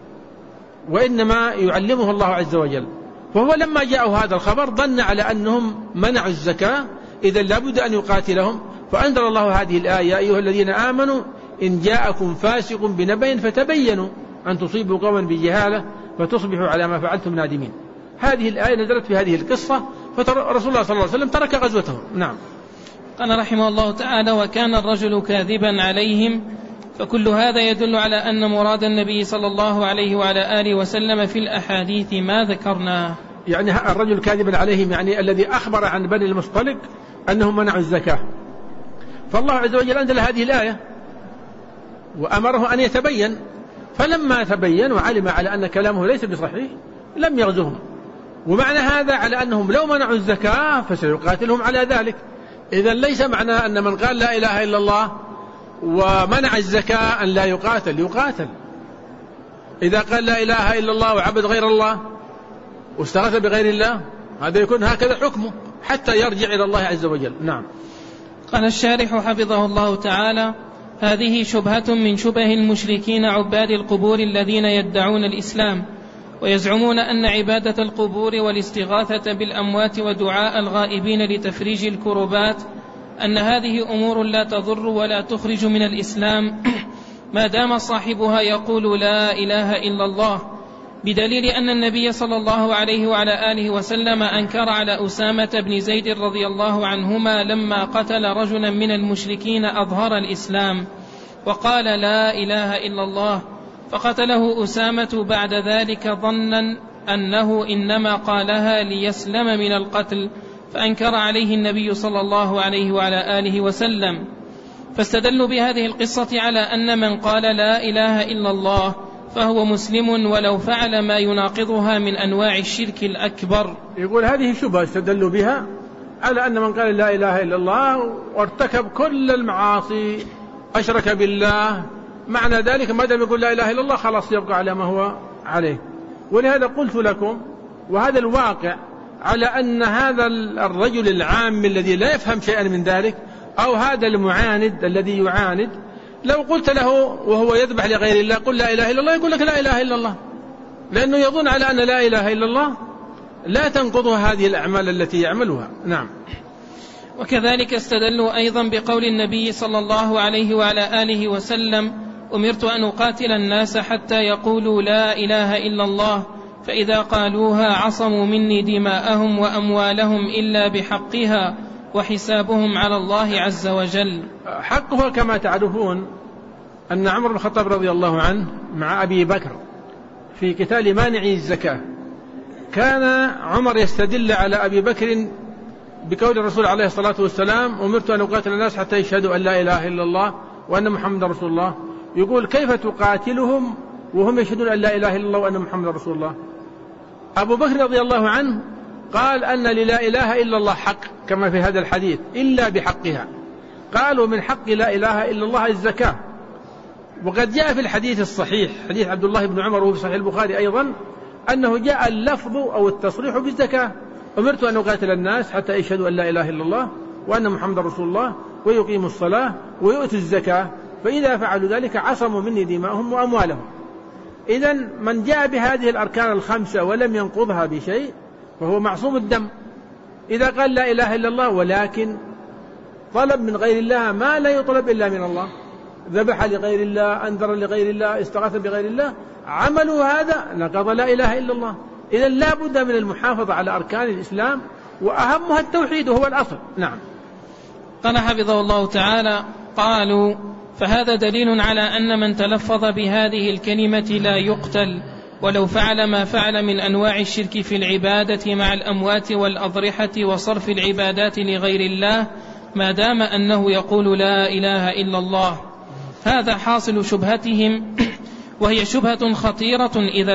وإنما يعلمه الله عز وجل. فهو لما جاءه هذا الخبر ظن على أنهم منعوا الزكاة إذا لابد أن يقاتلهم، فأنزل الله هذه الآية: يا أيها الذين آمنوا إن جاءكم فاسق بنبأ فتبينوا أن تصيبوا قوما بجهالة فتصبحوا على ما فعلتم نادمين. هذه الآية نزلت في هذه القصة، فرسول الله صلى الله عليه وسلم ترك غزوته. نعم. قال رحمه الله تعالى: وكان الرجل كاذبا عليهم. فكل هذا يدل على أن مراد النبي صلى الله عليه وعلى آله وسلم في الأحاديث ما ذكرناه. يعني الرجل كاذبا عليهم يعني الذي أخبر عن بني المصطلق أنهم منعوا الزكاة، فالله عز وجل أنزل هذه الآية وأمره أن يتبين، فلما تبين وعلم على أن كلامه ليس بصحيح لم يغزهم. ومعنى هذا على أنهم لو منعوا الزكاة فسيقاتلهم على ذلك. إذن ليس معنى أن من قال لا إله إلا الله ومنع الزكاة أن لا يقاتل، يقاتل. إذا قال لا إله إلا الله وعبد غير الله واستغاث بغير الله هذا يكون هكذا حكمه حتى يرجع إلى الله عز وجل. نعم. قال الشارح حفظه الله تعالى: هذه شبهة من شبه المشركين عباد القبور الذين يدعون الإسلام ويزعمون أن عبادة القبور والاستغاثة بالأموات ودعاء الغائبين لتفريج الكربات أن هذه أمور لا تضر ولا تخرج من الإسلام ما دام صاحبها يقول لا إله إلا الله، بدليل أن النبي صلى الله عليه وعلى آله وسلم أنكر على أسامة بن زيد رضي الله عنهما لما قتل رجلا من المشركين أظهر الإسلام وقال لا إله إلا الله، فقتله أسامة بعد ذلك ظنا أنه إنما قالها ليسلم من القتل، فأنكر عليه النبي صلى الله عليه وعلى آله وسلم. فاستدلوا بهذه القصة على أن من قال لا إله إلا الله فهو مسلم ولو فعل ما يناقضها من أنواع الشرك الأكبر. يقول هذه شبهة استدلوا بها على أن من قال لا إله إلا الله وارتكب كل المعاصي أشرك بالله، معنى ذلك ما دام يقول لا إله إلا الله خلاص يبقى على ما هو عليه. ولهذا قلت لكم وهذا الواقع على أن هذا الرجل العام الذي لا يفهم شيئا من ذلك أو هذا المعاند الذي يعاند لو قلت له وهو يذبح لغير الله قل لا إله إلا الله يقول لك لا إله إلا الله، لأنه يظن على أن لا إله إلا الله لا تنقضها هذه الأعمال التي يعملها. نعم. وكذلك استدلوا أيضا بقول النبي صلى الله عليه وعلى آله وسلم: أمرت أن أقاتل الناس حتى يقولوا لا إله إلا الله، فإذا قالوها عصموا مني دماءهم وأموالهم إلا بحقها وحسابهم على الله عز وجل. حقها كما تعرفون أن عمر بن الخطاب رضي الله عنه مع أبي بكر في قتال مانعي الزكاة كان عمر يستدل على أبي بكر بقول الرسول عليه الصلاة والسلام: أمرت أن أقاتل الناس حتى يشهدوا أن لا إله إلا الله وأن محمد رسول الله. يقول كيف تقاتلهم وهم يشهدون أن لا إله إلا الله وأن محمد رسول الله؟ أبو بكر رضي الله عنه قال أن لا إله إلا الله حق كما في هذا الحديث إلا بحقها. قالوا من حق لا إله إلا الله الزكاة. وقد جاء في الحديث الصحيح حديث عبد الله بن عمر وفي صحيح البخاري أيضا أنه جاء اللفظ أو التصريح بالزكاة: أمرت أن أقاتل الناس حتى يشهدوا أن لا إله إلا الله وأن محمد رسول الله ويقيموا الصلاة ويؤتوا الزكاة، فإذا فعلوا ذلك عصموا مني دماءهم وأموالهم. إذن من جاء بهذه الأركان الخمسة ولم ينقضها بشيء فهو معصوم الدم. إذا قال لا إله إلا الله ولكن طلب من غير الله ما لا يطلب إلا من الله، ذبح لغير الله، أنذر لغير الله، استغاث بغير الله، عملوا هذا نقض لا إله إلا الله. إذن لا بد من المحافظة على أركان الإسلام وأهمها التوحيد وهو الأصل. نعم. قال حفظه الله تعالى: قالوا: فهذا دليل على أن من تلفظ بهذه الكلمة لا يقتل ولو فعل ما فعل من أنواع الشرك في العبادة مع الأموات والأضرحة وصرف العبادات لغير الله ما دام أنه يقول لا إله إلا الله. هذا حاصل شبهتهم، وهي شبهة خطيرة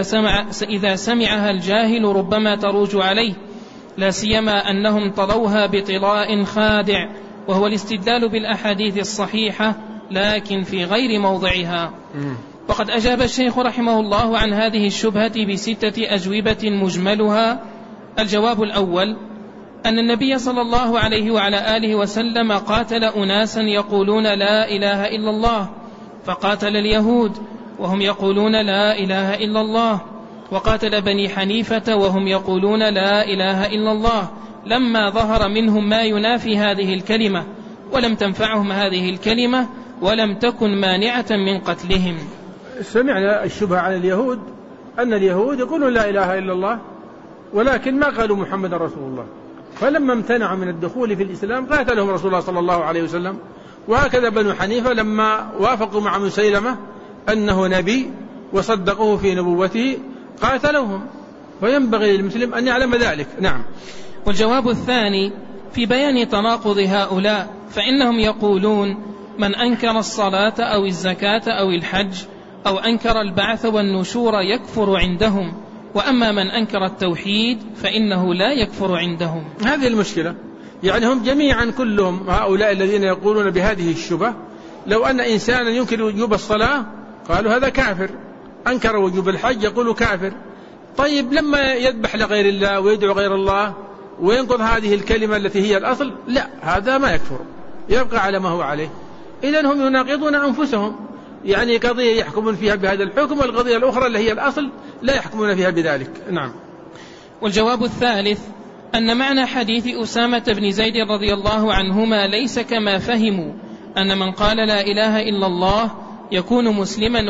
إذا سمعها الجاهل ربما تروج عليه، لا سيما أنهم طلوها بطلاء خادع وهو الاستدلال بالأحاديث الصحيحة لكن في غير موضعها. وقد أجاب الشيخ رحمه الله عن هذه الشبهة بستة أجوبة مجملها: الجواب الأول أن النبي صلى الله عليه وعلى آله وسلم قاتل أناسا يقولون لا إله إلا الله، فقاتل اليهود وهم يقولون لا إله إلا الله، وقاتل بني حنيفة وهم يقولون لا إله إلا الله لما ظهر منهم ما ينافي هذه الكلمة، ولم تنفعهم هذه الكلمة ولم تكن مانعة من قتلهم. سمعنا الشبهة عن اليهود أن اليهود يقولون لا إله إلا الله ولكن ما قالوا محمد رسول الله. فلما امتنعوا من الدخول في الإسلام قاتلهم رسول الله صلى الله عليه وسلم. وهكذا بنو حنيفة لما وافقوا مع مسيلمة أنه نبي وصدقوه في نبوته قاتلوهم. فينبغي للمسلم أن يعلم ذلك. نعم. والجواب الثاني في بيان تناقض هؤلاء، فإنهم يقولون من أنكر الصلاة أو الزكاة أو الحج أو أنكر البعث والنشور يكفر عندهم، وأما من أنكر التوحيد فإنه لا يكفر عندهم. هذه المشكلة، يعني هم جميعا كلهم هؤلاء الذين يقولون بهذه الشبهة لو أن إنسانا ينكر وجوب الصلاة قالوا هذا كافر، أنكر وجوب الحج يقولوا كافر. طيب لما يذبح لغير الله ويدعو غير الله وينقض هذه الكلمة التي هي الأصل، لا، هذا ما يكفر، يبقى على ما هو عليه. إذن هم يناقضون أنفسهم، يعني قضية يحكمون فيها بهذا الحكم والقضية الأخرى اللي هي الأصل لا يحكمون فيها بذلك. نعم. والجواب الثالث أن معنى حديث أسامة بن زيد رضي الله عنهما ليس كما فهموا أن من قال لا إله إلا الله يكون مسلما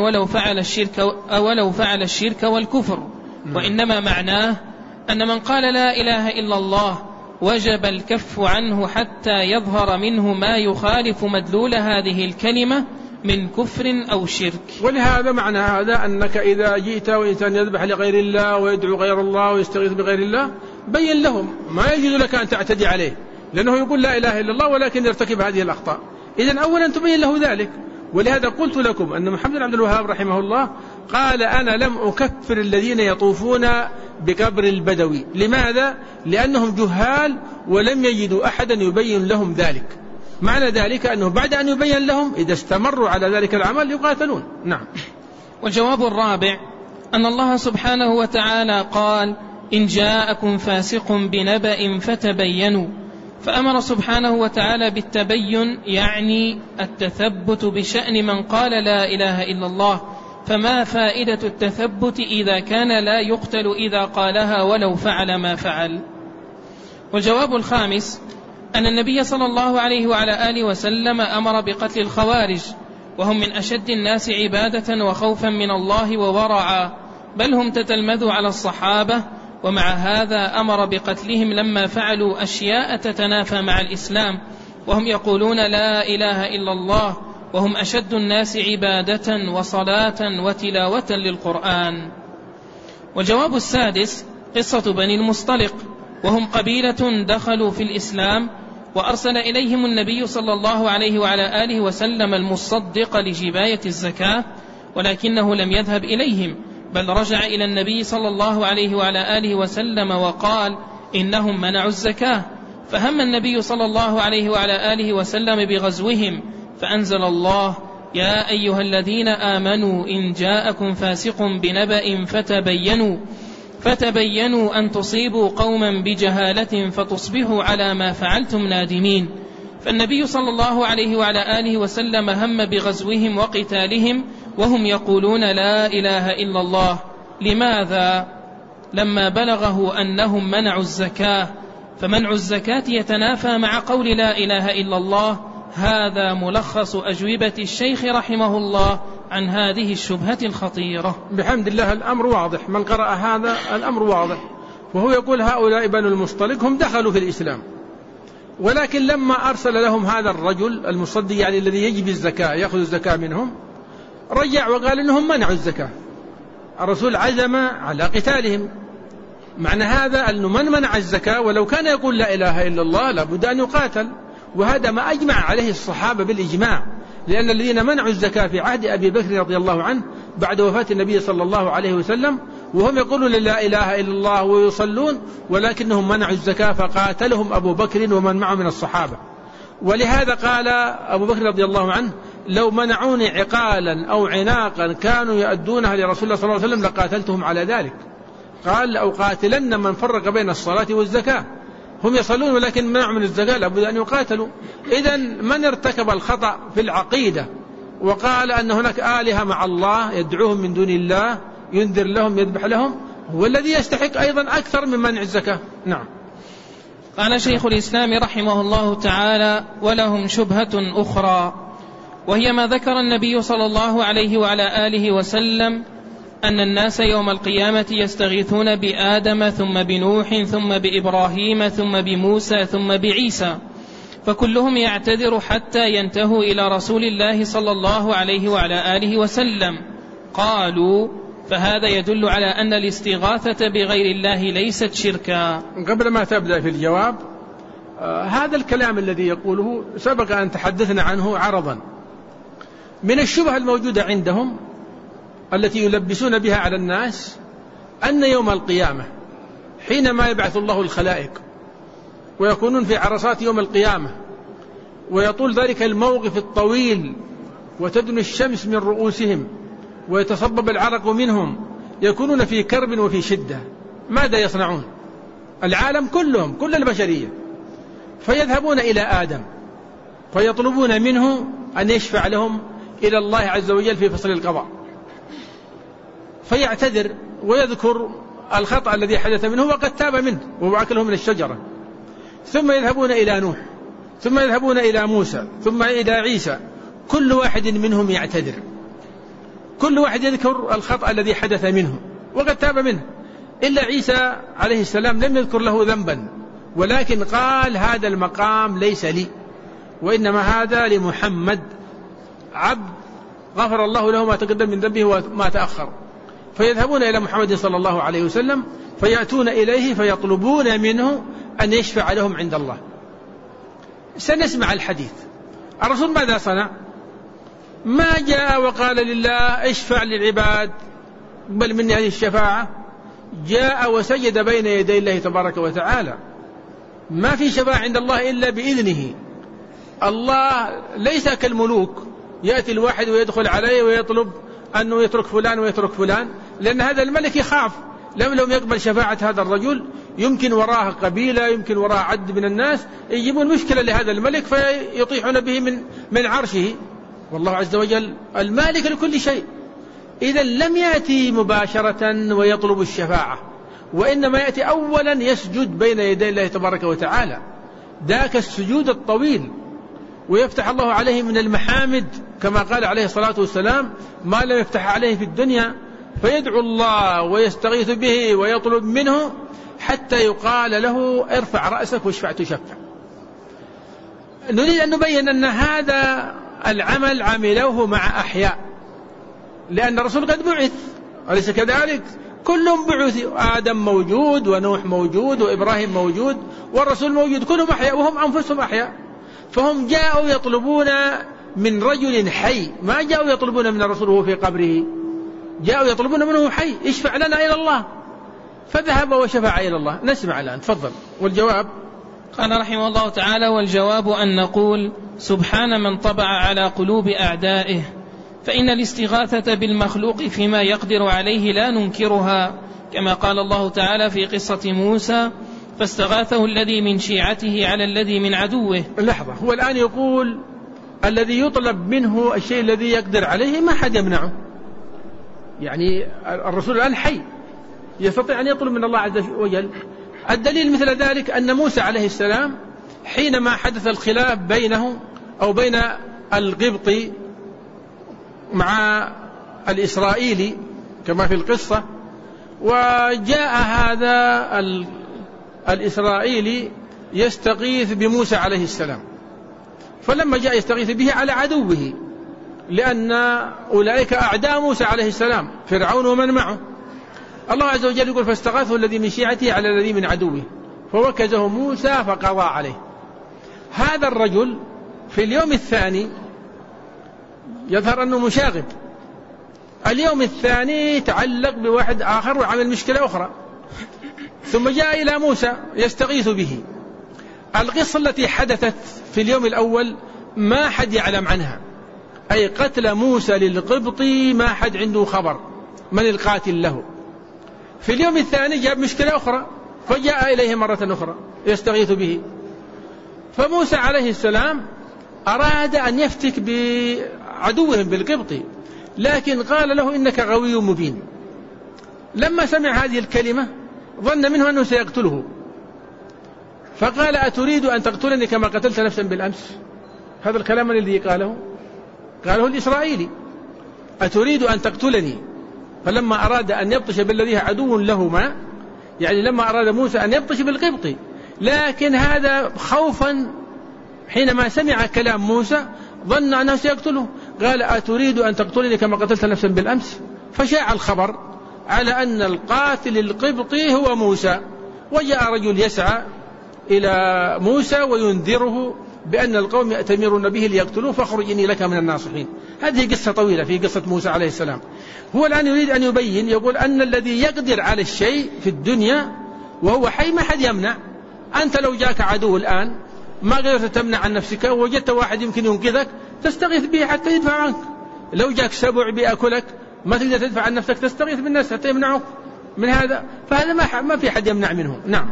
ولو فعل الشرك والكفر، وإنما معناه أن من قال لا إله إلا الله وجب الكف عنه حتى يظهر منه ما يخالف مدلول هذه الكلمة من كفر أو شرك. ولهذا معنى هذا أنك إذا جئت وإنسان يذبح لغير الله ويدعو غير الله ويستغيث بغير الله بين لهم، ما يجوز لك أن تعتدي عليه، لأنه يقول لا إله إلا الله ولكن يرتكب هذه الأخطاء. إذن أولا تبين له ذلك. ولهذا قلت لكم أن محمد بن عبد الوهاب رحمه الله قال أنا لم أكفر الذين يطوفون بقبر البدوي. لماذا؟ لأنهم جهال ولم يجدوا أحدا يبين لهم ذلك. معنى ذلك أنه بعد أن يبين لهم إذا استمروا على ذلك العمل يقاتلون. نعم. والجواب الرابع أن الله سبحانه وتعالى قال إن جاءكم فاسق بنبأ فتبينوا، فأمر سبحانه وتعالى بالتبين يعني التثبت بشأن من قال لا إله إلا الله، فما فائدة التثبت إذا كان لا يقتل إذا قالها ولو فعل ما فعل. والجواب الخامس أن النبي صلى الله عليه وعلى آله وسلم أمر بقتل الخوارج، وهم من أشد الناس عبادة وخوفا من الله وورعا، بل هم تتلمذوا على الصحابة، ومع هذا أمر بقتلهم لما فعلوا أشياء تتنافى مع الإسلام، وهم يقولون لا إله إلا الله، وهم أشد الناس عبادة وصلاة وتلاوة للقرآن. والجواب السادس قصة بني المصطلق، وهم قبيلة دخلوا في الإسلام، وأرسل إليهم النبي صلى الله عليه وعلى آله وسلم المصدق لجباية الزكاة، ولكنه لم يذهب إليهم، بل رجع إلى النبي صلى الله عليه وعلى آله وسلم وقال إنهم منعوا الزكاة، فهم النبي صلى الله عليه وعلى آله وسلم بغزوهم، فأنزل الله يا أيها الذين آمنوا إن جاءكم فاسق بنبأ فتبينوا أن تصيبوا قوما بجهالة فتصبحوا على ما فعلتم نادمين. فالنبي صلى الله عليه وعلى آله وسلم هم بغزوهم وقتالهم وهم يقولون لا إله إلا الله. لماذا؟ لما بلغه أنهم منعوا الزكاة، فمنع الزكاة يتنافى مع قول لا إله إلا الله. هذا ملخص أجوبة الشيخ رحمه الله عن هذه الشبهة الخطيرة. بحمد الله الأمر واضح، من قرأ هذا الأمر واضح. وهو يقول هؤلاء بنو المصطلق هم دخلوا في الإسلام، ولكن لما أرسل لهم هذا الرجل المصدق يعني الذي يجب الزكاة يأخذ الزكاة منهم، رجع وقال إنهم منعوا الزكاة. الرسول عزم على قتالهم. معنى هذا أنه من منع الزكاة ولو كان يقول لا إله إلا الله لابد أن يقاتل، وهذا ما أجمع عليه الصحابة بالإجماع، لأن الذين منعوا الزكاة في عهد أبي بكر رضي الله عنه بعد وفاة النبي صلى الله عليه وسلم وهم يقولون لا إله إلا الله ويصلون، ولكنهم منعوا الزكاة فقاتلهم أبو بكر ومن معه من الصحابة. ولهذا قال أبو بكر رضي الله عنه لو منعوني عقالا أو عناقا كانوا يؤدونها لرسول الله صلى الله عليه وسلم لقاتلتهم على ذلك. قال لأقاتلن من فرق بين الصلاة والزكاة. هم يصلون ولكن منعوا من الزكاة لابد أن يقاتلوا. إذن من ارتكب الخطأ في العقيدة وقال أن هناك آلهة مع الله يدعوهم من دون الله ينذر لهم يذبح لهم هو الذي يستحق أيضا أكثر من منع الزكاة. نعم. قال شيخ الإسلام رحمه الله تعالى ولهم شبهة أخرى، وهي ما ذكر النبي صلى الله عليه وعلى آله وسلم أن الناس يوم القيامة يستغيثون بآدم ثم بنوح ثم بإبراهيم ثم بموسى ثم بعيسى، فكلهم يعتذر حتى ينتهوا إلى رسول الله صلى الله عليه وعلى آله وسلم. قالوا: فهذا يدل على أن الاستغاثة بغير الله ليست شركا. قبل ما تبدأ في الجواب، هذا الكلام الذي يقوله سبق أن تحدثنا عنه عرضا. من الشبهة الموجودة عندهم التي يلبسون بها على الناس أن يوم القيامة حينما يبعث الله الخلائق ويكونون في عرصات يوم القيامة ويطول ذلك الموقف الطويل وتدنو الشمس من رؤوسهم ويتصبب العرق منهم، يكونون في كرب وفي شدة. ماذا يصنعون؟ العالم كلهم، كل البشرية، فيذهبون إلى آدم فيطلبون منه أن يشفع لهم إلى الله عز وجل في فصل القضاء، فيعتذر ويذكر الخطأ الذي حدث منه وقد تاب منه وهو أكله من الشجرة. ثم يذهبون إلى نوح، ثم يذهبون إلى موسى، ثم إلى عيسى، كل واحد منهم يعتذر، كل واحد يذكر الخطأ الذي حدث منه وقد تاب منه، إلا عيسى عليه السلام لم يذكر له ذنبا، ولكن قال: هذا المقام ليس لي، وإنما هذا لمحمد عبد غفر الله له ما تقدم من ذنبه وما تأخر. فيذهبون إلى محمد صلى الله عليه وسلم فيأتون إليه فيطلبون منه أن يشفع لهم عند الله. سنسمع الحديث. الرسول ماذا صنع؟ ما جاء وقال لله اشفع للعباد بل مني هذه الشفاعة، جاء وسجد بين يدي الله تبارك وتعالى. ما في شفاعة عند الله إلا بإذنه. الله ليس كالملوك يأتي الواحد ويدخل عليه ويطلب أنه يترك فلان ويترك فلان، لأن هذا الملك يخاف لم يقبل شفاعة هذا الرجل يمكن وراءه قبيلة، يمكن وراء عد من الناس يجيبون مشكلة لهذا الملك فيطيحون به من عرشه، والله عز وجل المالك لكل شيء. إذا لم يأتي مباشرة ويطلب الشفاعة، وإنما يأتي أولا يسجد بين يدي الله تبارك وتعالى، ذاك السجود الطويل، ويفتح الله عليه من المحامد كما قال عليه الصلاة والسلام: ما لم يفتح عليه في الدنيا، فيدعو الله ويستغيث به ويطلب منه حتى يقال له: ارفع رأسك واشفع تشفع. نريد أن نبين أن هذا العمل عملوه مع أحياء، لأن الرسول قد بعث، أليس كذلك؟ كلهم بعث، آدم موجود ونوح موجود وإبراهيم موجود والرسول موجود، كلهم أحياء وهم أنفسهم أحياء. فهم جاءوا يطلبون من رجل حي، ما جاءوا يطلبون من الرسول وهو في قبره، جاءوا يطلبون منه حي اشفع لنا إلى الله، فذهب وشفع إلى الله. نسمع الآن، تفضل. والجواب قال رحمه الله تعالى: والجواب أن نقول: سبحان من طبع على قلوب أعدائه، فإن الاستغاثة بالمخلوق فيما يقدر عليه لا ننكرها، كما قال الله تعالى في قصة موسى: فاستغاثه الذي من شيعته على الذي من عدوه. لحظة، هو الآن يقول الذي يطلب منه الشيء الذي يقدر عليه ما حد يمنعه، يعني الرسول الآن حي يستطيع أن يطلب من الله عز وجل. الدليل مثل ذلك أن موسى عليه السلام حينما حدث الخلاف بينه أو بين القبطي مع الإسرائيلي كما في القصة، وجاء هذا الإسرائيلي يستغيث بموسى عليه السلام، فلما جاء يستغيث به على عدوه، لأن أولئك أعداء موسى عليه السلام، فرعون ومن معه. الله عز وجل يقول: فاستغاثه الذي من شيعته على الذي من عدوه فوكزه موسى فقضى عليه. هذا الرجل في اليوم الثاني يظهر أنه مشاغب، اليوم الثاني تعلق بواحد آخر وعمل مشكلة أخرى، ثم جاء إلى موسى يستغيث به. القصة التي حدثت في اليوم الأول ما حد يعلم عنها، أي قتل موسى للقبطي ما حد عنده خبر من القاتل له. في اليوم الثاني جاب مشكلة أخرى فجاء إليه مرة أخرى يستغيث به. فموسى عليه السلام أراد أن يفتك بعدوهم بالقبطي، لكن قال له: إنك غوي مبين. لما سمع هذه الكلمة ظن منه أنه سيقتله، فقال: أتريد أن تقتلني كما قتلت نفسا بالأمس؟ هذا الكلام الذي قاله الإسرائيلي: أتريد أن تقتلني فلما أراد أن يبطش بالذي عدو لهما، يعني لما أراد موسى أن يبطش بالقبطي، لكن هذا خوفا حينما سمع كلام موسى ظن أنه سيقتله، قال أتريد أن تقتلني كما قتلت نفسا بالأمس؟ فشاع الخبر على أن القاتل القبطي هو موسى، وجاء رجل يسعى إلى موسى وينذره بأن القوم يأتمرون به ليقتلوه فاخرج إني لك من الناصحين. هذه قصة طويلة في قصة موسى عليه السلام. هو الآن يريد أن يبين، يقول أن الذي يقدر على الشيء في الدنيا وهو حي ما حد يمنع. أنت لو جاك عدو الآن ما قدرت تمنع عن نفسك، ووجدت واحد يمكن ينقذك تستغيث به حتى يدفع عنك. لو جاك سبع بيأكلك ما تقدر تدفع عن نفسك تستغيث بالناس حتى يمنعوك من هذا، فهذا ما في حد يمنع منه. نعم.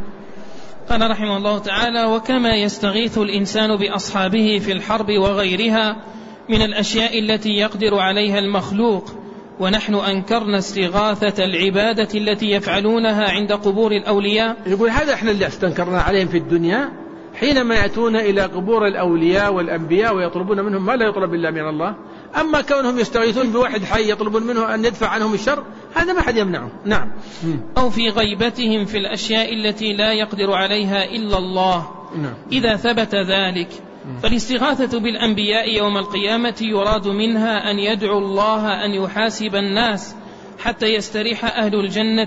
قال رحمه الله تعالى: وكما يستغيث الإنسان بأصحابه في الحرب وغيرها من الأشياء التي يقدر عليها المخلوق، ونحن أنكرنا استغاثة العبادة التي يفعلونها عند قبور الأولياء. يقول هذا احنا اللي استنكرنا عليهم في الدنيا حينما يأتون إلى قبور الأولياء والأنبياء ويطلبون منهم ما لا يطلب إلا من الله. أما كونهم يستغيثون بواحد حي يطلبون منه أن يدفع عنهم الشر هذا ما حد يمنعه. نعم. أو في غيبتهم في الأشياء التي لا يقدر عليها إلا الله. نعم. إذا ثبت ذلك فالاستغاثة بالأنبياء يوم القيامة يراد منها أن يدعو الله أن يحاسب الناس حتى يستريح أهل الجنة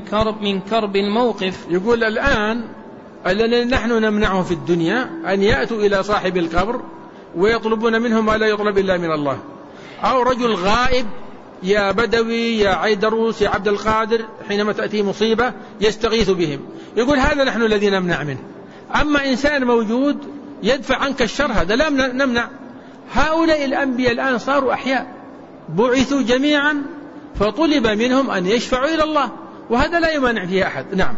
من كرب الموقف. يقول الآن الذي نحن نمنعه في الدنيا أن يأتوا إلى صاحب القبر ويطلبون منه ما لا يطلب إلا من الله، أو رجل غائب يا بدوي يا عيدروس يا عبد القادر حينما تأتي مصيبة يستغيث بهم. يقول هذا نحن الذي نمنع منه. أما إنسان موجود يدفع عنك الشر هذا لا نمنع. هؤلاء الأنبياء الآن صاروا أحياء بعثوا جميعا فطلب منهم أن يشفعوا إلى الله، وهذا لا يمانع فيه أحد. نعم.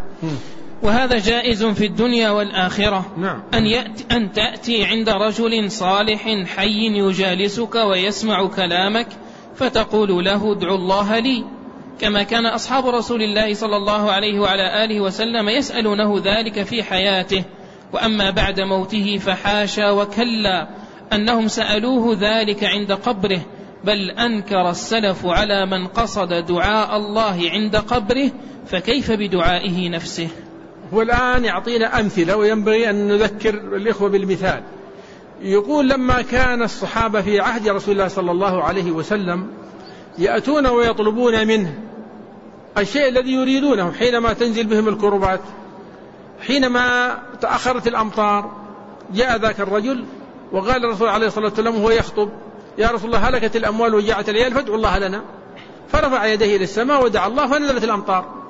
وهذا جائز في الدنيا والآخرة. نعم. أن تأتي عند رجل صالح حي يجالسك ويسمع كلامك فتقول له ادعو الله لي، كما كان أصحاب رسول الله صلى الله عليه وعلى آله وسلم يسألونه ذلك في حياته، وأما بعد موته فحاشا وكلا أنهم سألوه ذلك عند قبره، بل أنكر السلف على من قصد دعاء الله عند قبره، فكيف بدعائه نفسه؟ هو الآن يعطينا أمثلة وينبغي أن نذكر الإخوة بالمثال. يقول لما كان الصحابة في عهد رسول الله صلى الله عليه وسلم يأتون ويطلبون منه الشيء الذي يريدونه حينما تنزل بهم الكربات، حينما تأخرت الأمطار جاء ذاك الرجل وقال الرسول عليه الصلاة والسلام وهو يخطب: يا رسول الله هلكت الأموال وجاعت العيال فادعوا الله لنا. فرفع يديه إلى السماء ودعا الله فنزلت الأمطار.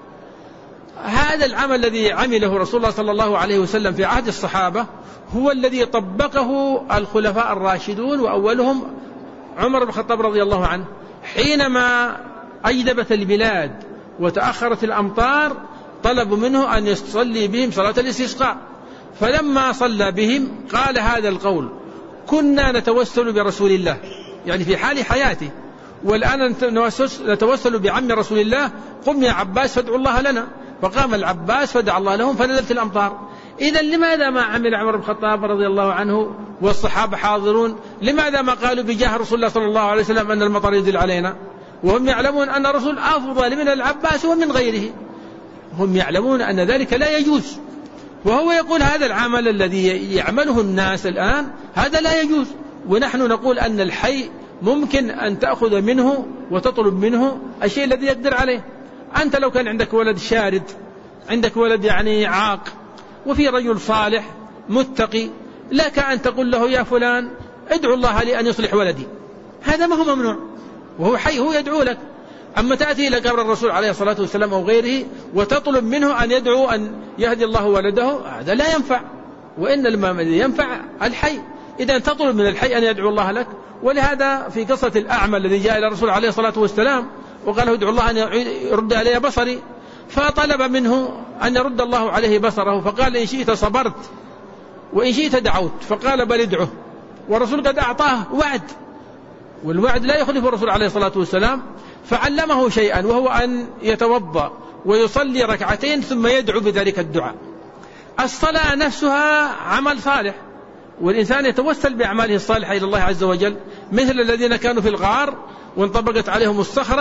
هذا العمل الذي عمله رسول الله صلى الله عليه وسلم في عهد الصحابة هو الذي طبقه الخلفاء الراشدون، وأولهم عمر بن الخطاب رضي الله عنه، حينما أجدبت البلاد وتأخرت الأمطار طلبوا منه أن يصلي بهم صلاة الاستسقاء، فلما صلى بهم قال هذا القول: كنا نتوسل برسول الله، يعني في حال حياته، والآن نتوسل بعم رسول الله، قم يا عباس فادعوا الله لنا. فقام العباس فدعا الله لهم فنزلت الأمطار. إذا لماذا ما عمل عمر بن الخطاب رضي الله عنه والصحابة حاضرون؟ لماذا ما قالوا بجاه رسول الله صلى الله عليه وسلم أن المطر ينزل علينا، وهم يعلمون أن الرسول أفضل من العباس ومن غيره؟ هم يعلمون أن ذلك لا يجوز، وهو يقول هذا العمل الذي يعمله الناس الآن هذا لا يجوز. ونحن نقول أن الحي ممكن أن تأخذ منه وتطلب منه الشيء الذي يقدر عليه. أنت لو كان عندك ولد شارد، عندك ولد يعني عاق، وفي رجل صالح متقي، لك أن تقول له يا فلان ادعو الله لي أن يصلح ولدي، هذا ما هو ممنوع، وهو حي هو يدعو لك. أما تأتي إلى قبر الرسول عليه الصلاة والسلام أو غيره وتطلب منه أن يدعو أن يهدي الله ولده، هذا لا ينفع، وإن الذي ينفع الحي. إذا تطلب من الحي أن يدعو الله لك. ولهذا في قصة الأعمى الذي جاء إلى الرسول عليه الصلاة والسلام وقال ادعو الله أن يرد علي بصري، فطلب منه أن يرد الله عليه بصره، فقال إن شئت صبرت وإن شئت دعوت، فقال بل ادعه. والرسول قد أعطاه وعد، والوعد لا يخلف الرسول عليه الصلاة والسلام، فعلمه شيئا وهو أن يتوضأ ويصلي ركعتين ثم يدعو بذلك الدعاء. الصلاة نفسها عمل صالح، والإنسان يتوسل بأعماله الصالحة إلى الله عز وجل، مثل الذين كانوا في الغار وانطبقت عليهم الصخرة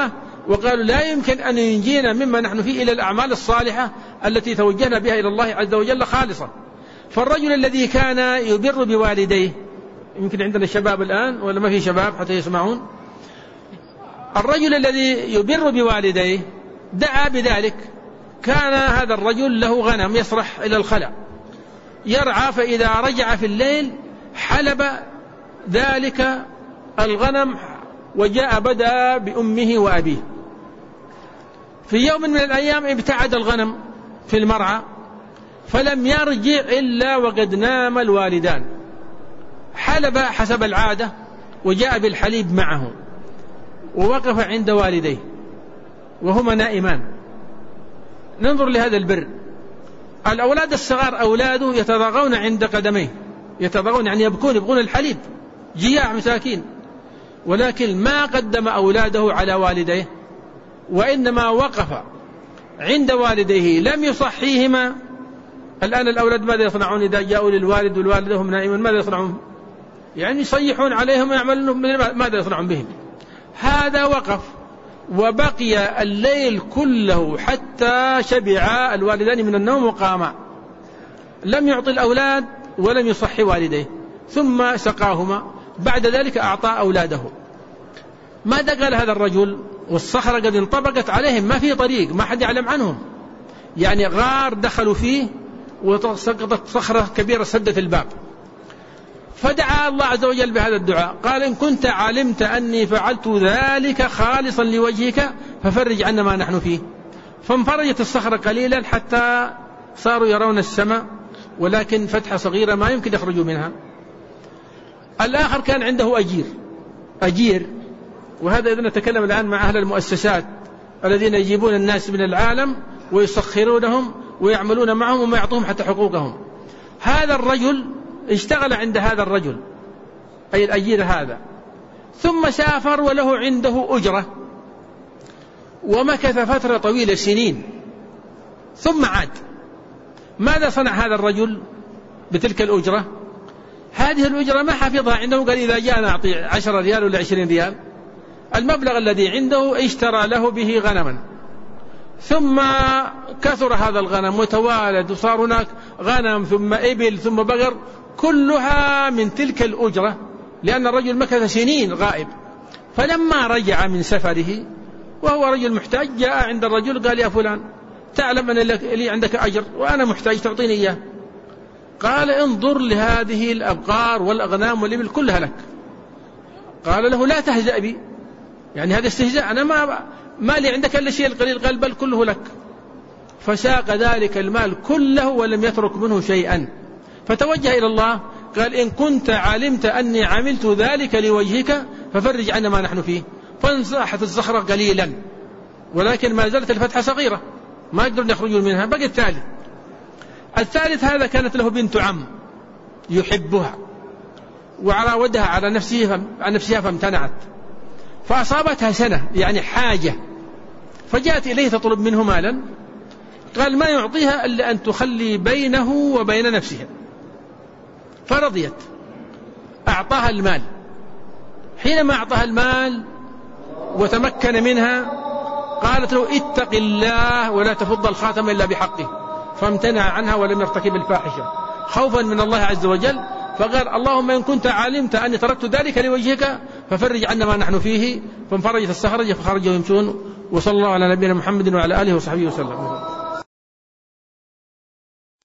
وقالوا لا يمكن أن ينجينا مما نحن فيه إلى الأعمال الصالحة التي توجهنا بها إلى الله عز وجل خالصة. فالرجل الذي كان يبر بوالديه، يمكن عندنا شباب الآن ولا ما في شباب حتى يسمعون، الرجل الذي يبر بوالديه دعا بذلك. كان هذا الرجل له غنم يسرح إلى الخلا يرعى، فإذا رجع في الليل حلب ذلك الغنم وجاء بدأ بأمه وأبيه. في يوم من الأيام ابتعد الغنم في المرعى فلم يرجع إلا وقد نام الوالدان. حلب حسب العادة وجاء بالحليب معه ووقف عند والديه وهما نائمان. ننظر لهذا البر. الأولاد الصغار أولاده يتضاغون عند قدميه، يتضاغون يعني يبكون الحليب، جياع مساكين، ولكن ما قدم أولاده على والديه، وإنما وقف عند والديه لم يصحيهما. الآن الأولاد ماذا يصنعون إذا جاءوا للوالد والوالد هم نائمون؟ ماذا يصنعون؟ يعني يصيحون عليهم ويعملون ماذا يصنعون بهم؟ هذا وقف وبقي الليل كله حتى شبع الوالدان من النوم وقاما، لم يعطي الأولاد ولم يصحي والديه، ثم سقاهما. بعد ذلك أعطى أولاده. ماذا قال هذا الرجل؟ والصخرة قد انطبقت عليهم، ما في طريق، ما حد يعلم عنهم، يعني غار دخلوا فيه وسقطت صخرة كبيرة سدت الباب. فدعا الله عز وجل بهذا الدعاء، قال إن كنت علمت أني فعلت ذلك خالصا لوجهك ففرج عنا ما نحن فيه. فانفرجت الصخرة قليلا حتى صاروا يرون السماء، ولكن فتحة صغيرة ما يمكن يخرجوا منها. الآخر كان عنده أجير، وهذا إذا نتكلم الآن مع أهل المؤسسات الذين يجيبون الناس من العالم ويسخرونهم ويعملون معهم وما يعطوهم حتى حقوقهم. هذا الرجل اشتغل عند هذا الرجل أي الأجير هذا، ثم سافر وله عنده أجرة، ومكث فترة طويلة سنين، ثم عاد. ماذا صنع هذا الرجل بتلك الأجرة؟ هذه الأجرة ما حفظها عنده، قال إذا جاء أعطي 10 ريال ولا 20 ريال. المبلغ الذي عنده اشترى له به غنما، ثم كثر هذا الغنم وتوالد، وصار هناك غنم ثم إبل ثم بقر، كلها من تلك الأجرة، لأن الرجل مكث سنين غائب. فلما رجع من سفره وهو رجل محتاج، جاء عند الرجل قال يا فلان تعلم أن لي عندك أجر وأنا محتاج تعطيني إياه. قال انظر لهذه الأبقار والأغنام والإبل كلها لك. قال له لا تهزأ بي، يعني هذا استهزاء، أنا ما لي عندك إلا شيء القليل. قال بل كله لك. فساق ذلك المال كله ولم يترك منه شيئا. فتوجه إلى الله قال إن كنت علمت أني عملت ذلك لوجهك ففرج عنا ما نحن فيه. فانزاحت الصخرة قليلا، ولكن ما زالت الفتحة صغيرة ما يقدرون يخرجون منها. بقي الثالث هذا كانت له بنت عم يحبها وراودها على نفسها فامتنعت، فأصابتها سنة يعني حاجة، فجاءت إليه تطلب منه مالا. قال ما يعطيها إلا أن تخلي بينه وبين نفسها، فرضيت، أعطاها المال. حينما أعطاها المال وتمكن منها قالت له اتق الله ولا تفض الخاتم إلا بحقه، فامتنع عنها ولم يرتكب الفاحشة خوفا من الله عز وجل. فقال اللهم إن كنت علمت أني تركت ذلك لوجهك ففرج عنا ما نحن فيه. فانفرجت الصخرة فخرجوا يمشون. وصلى الله على نبينا محمد وعلى آله وصحبه وسلم.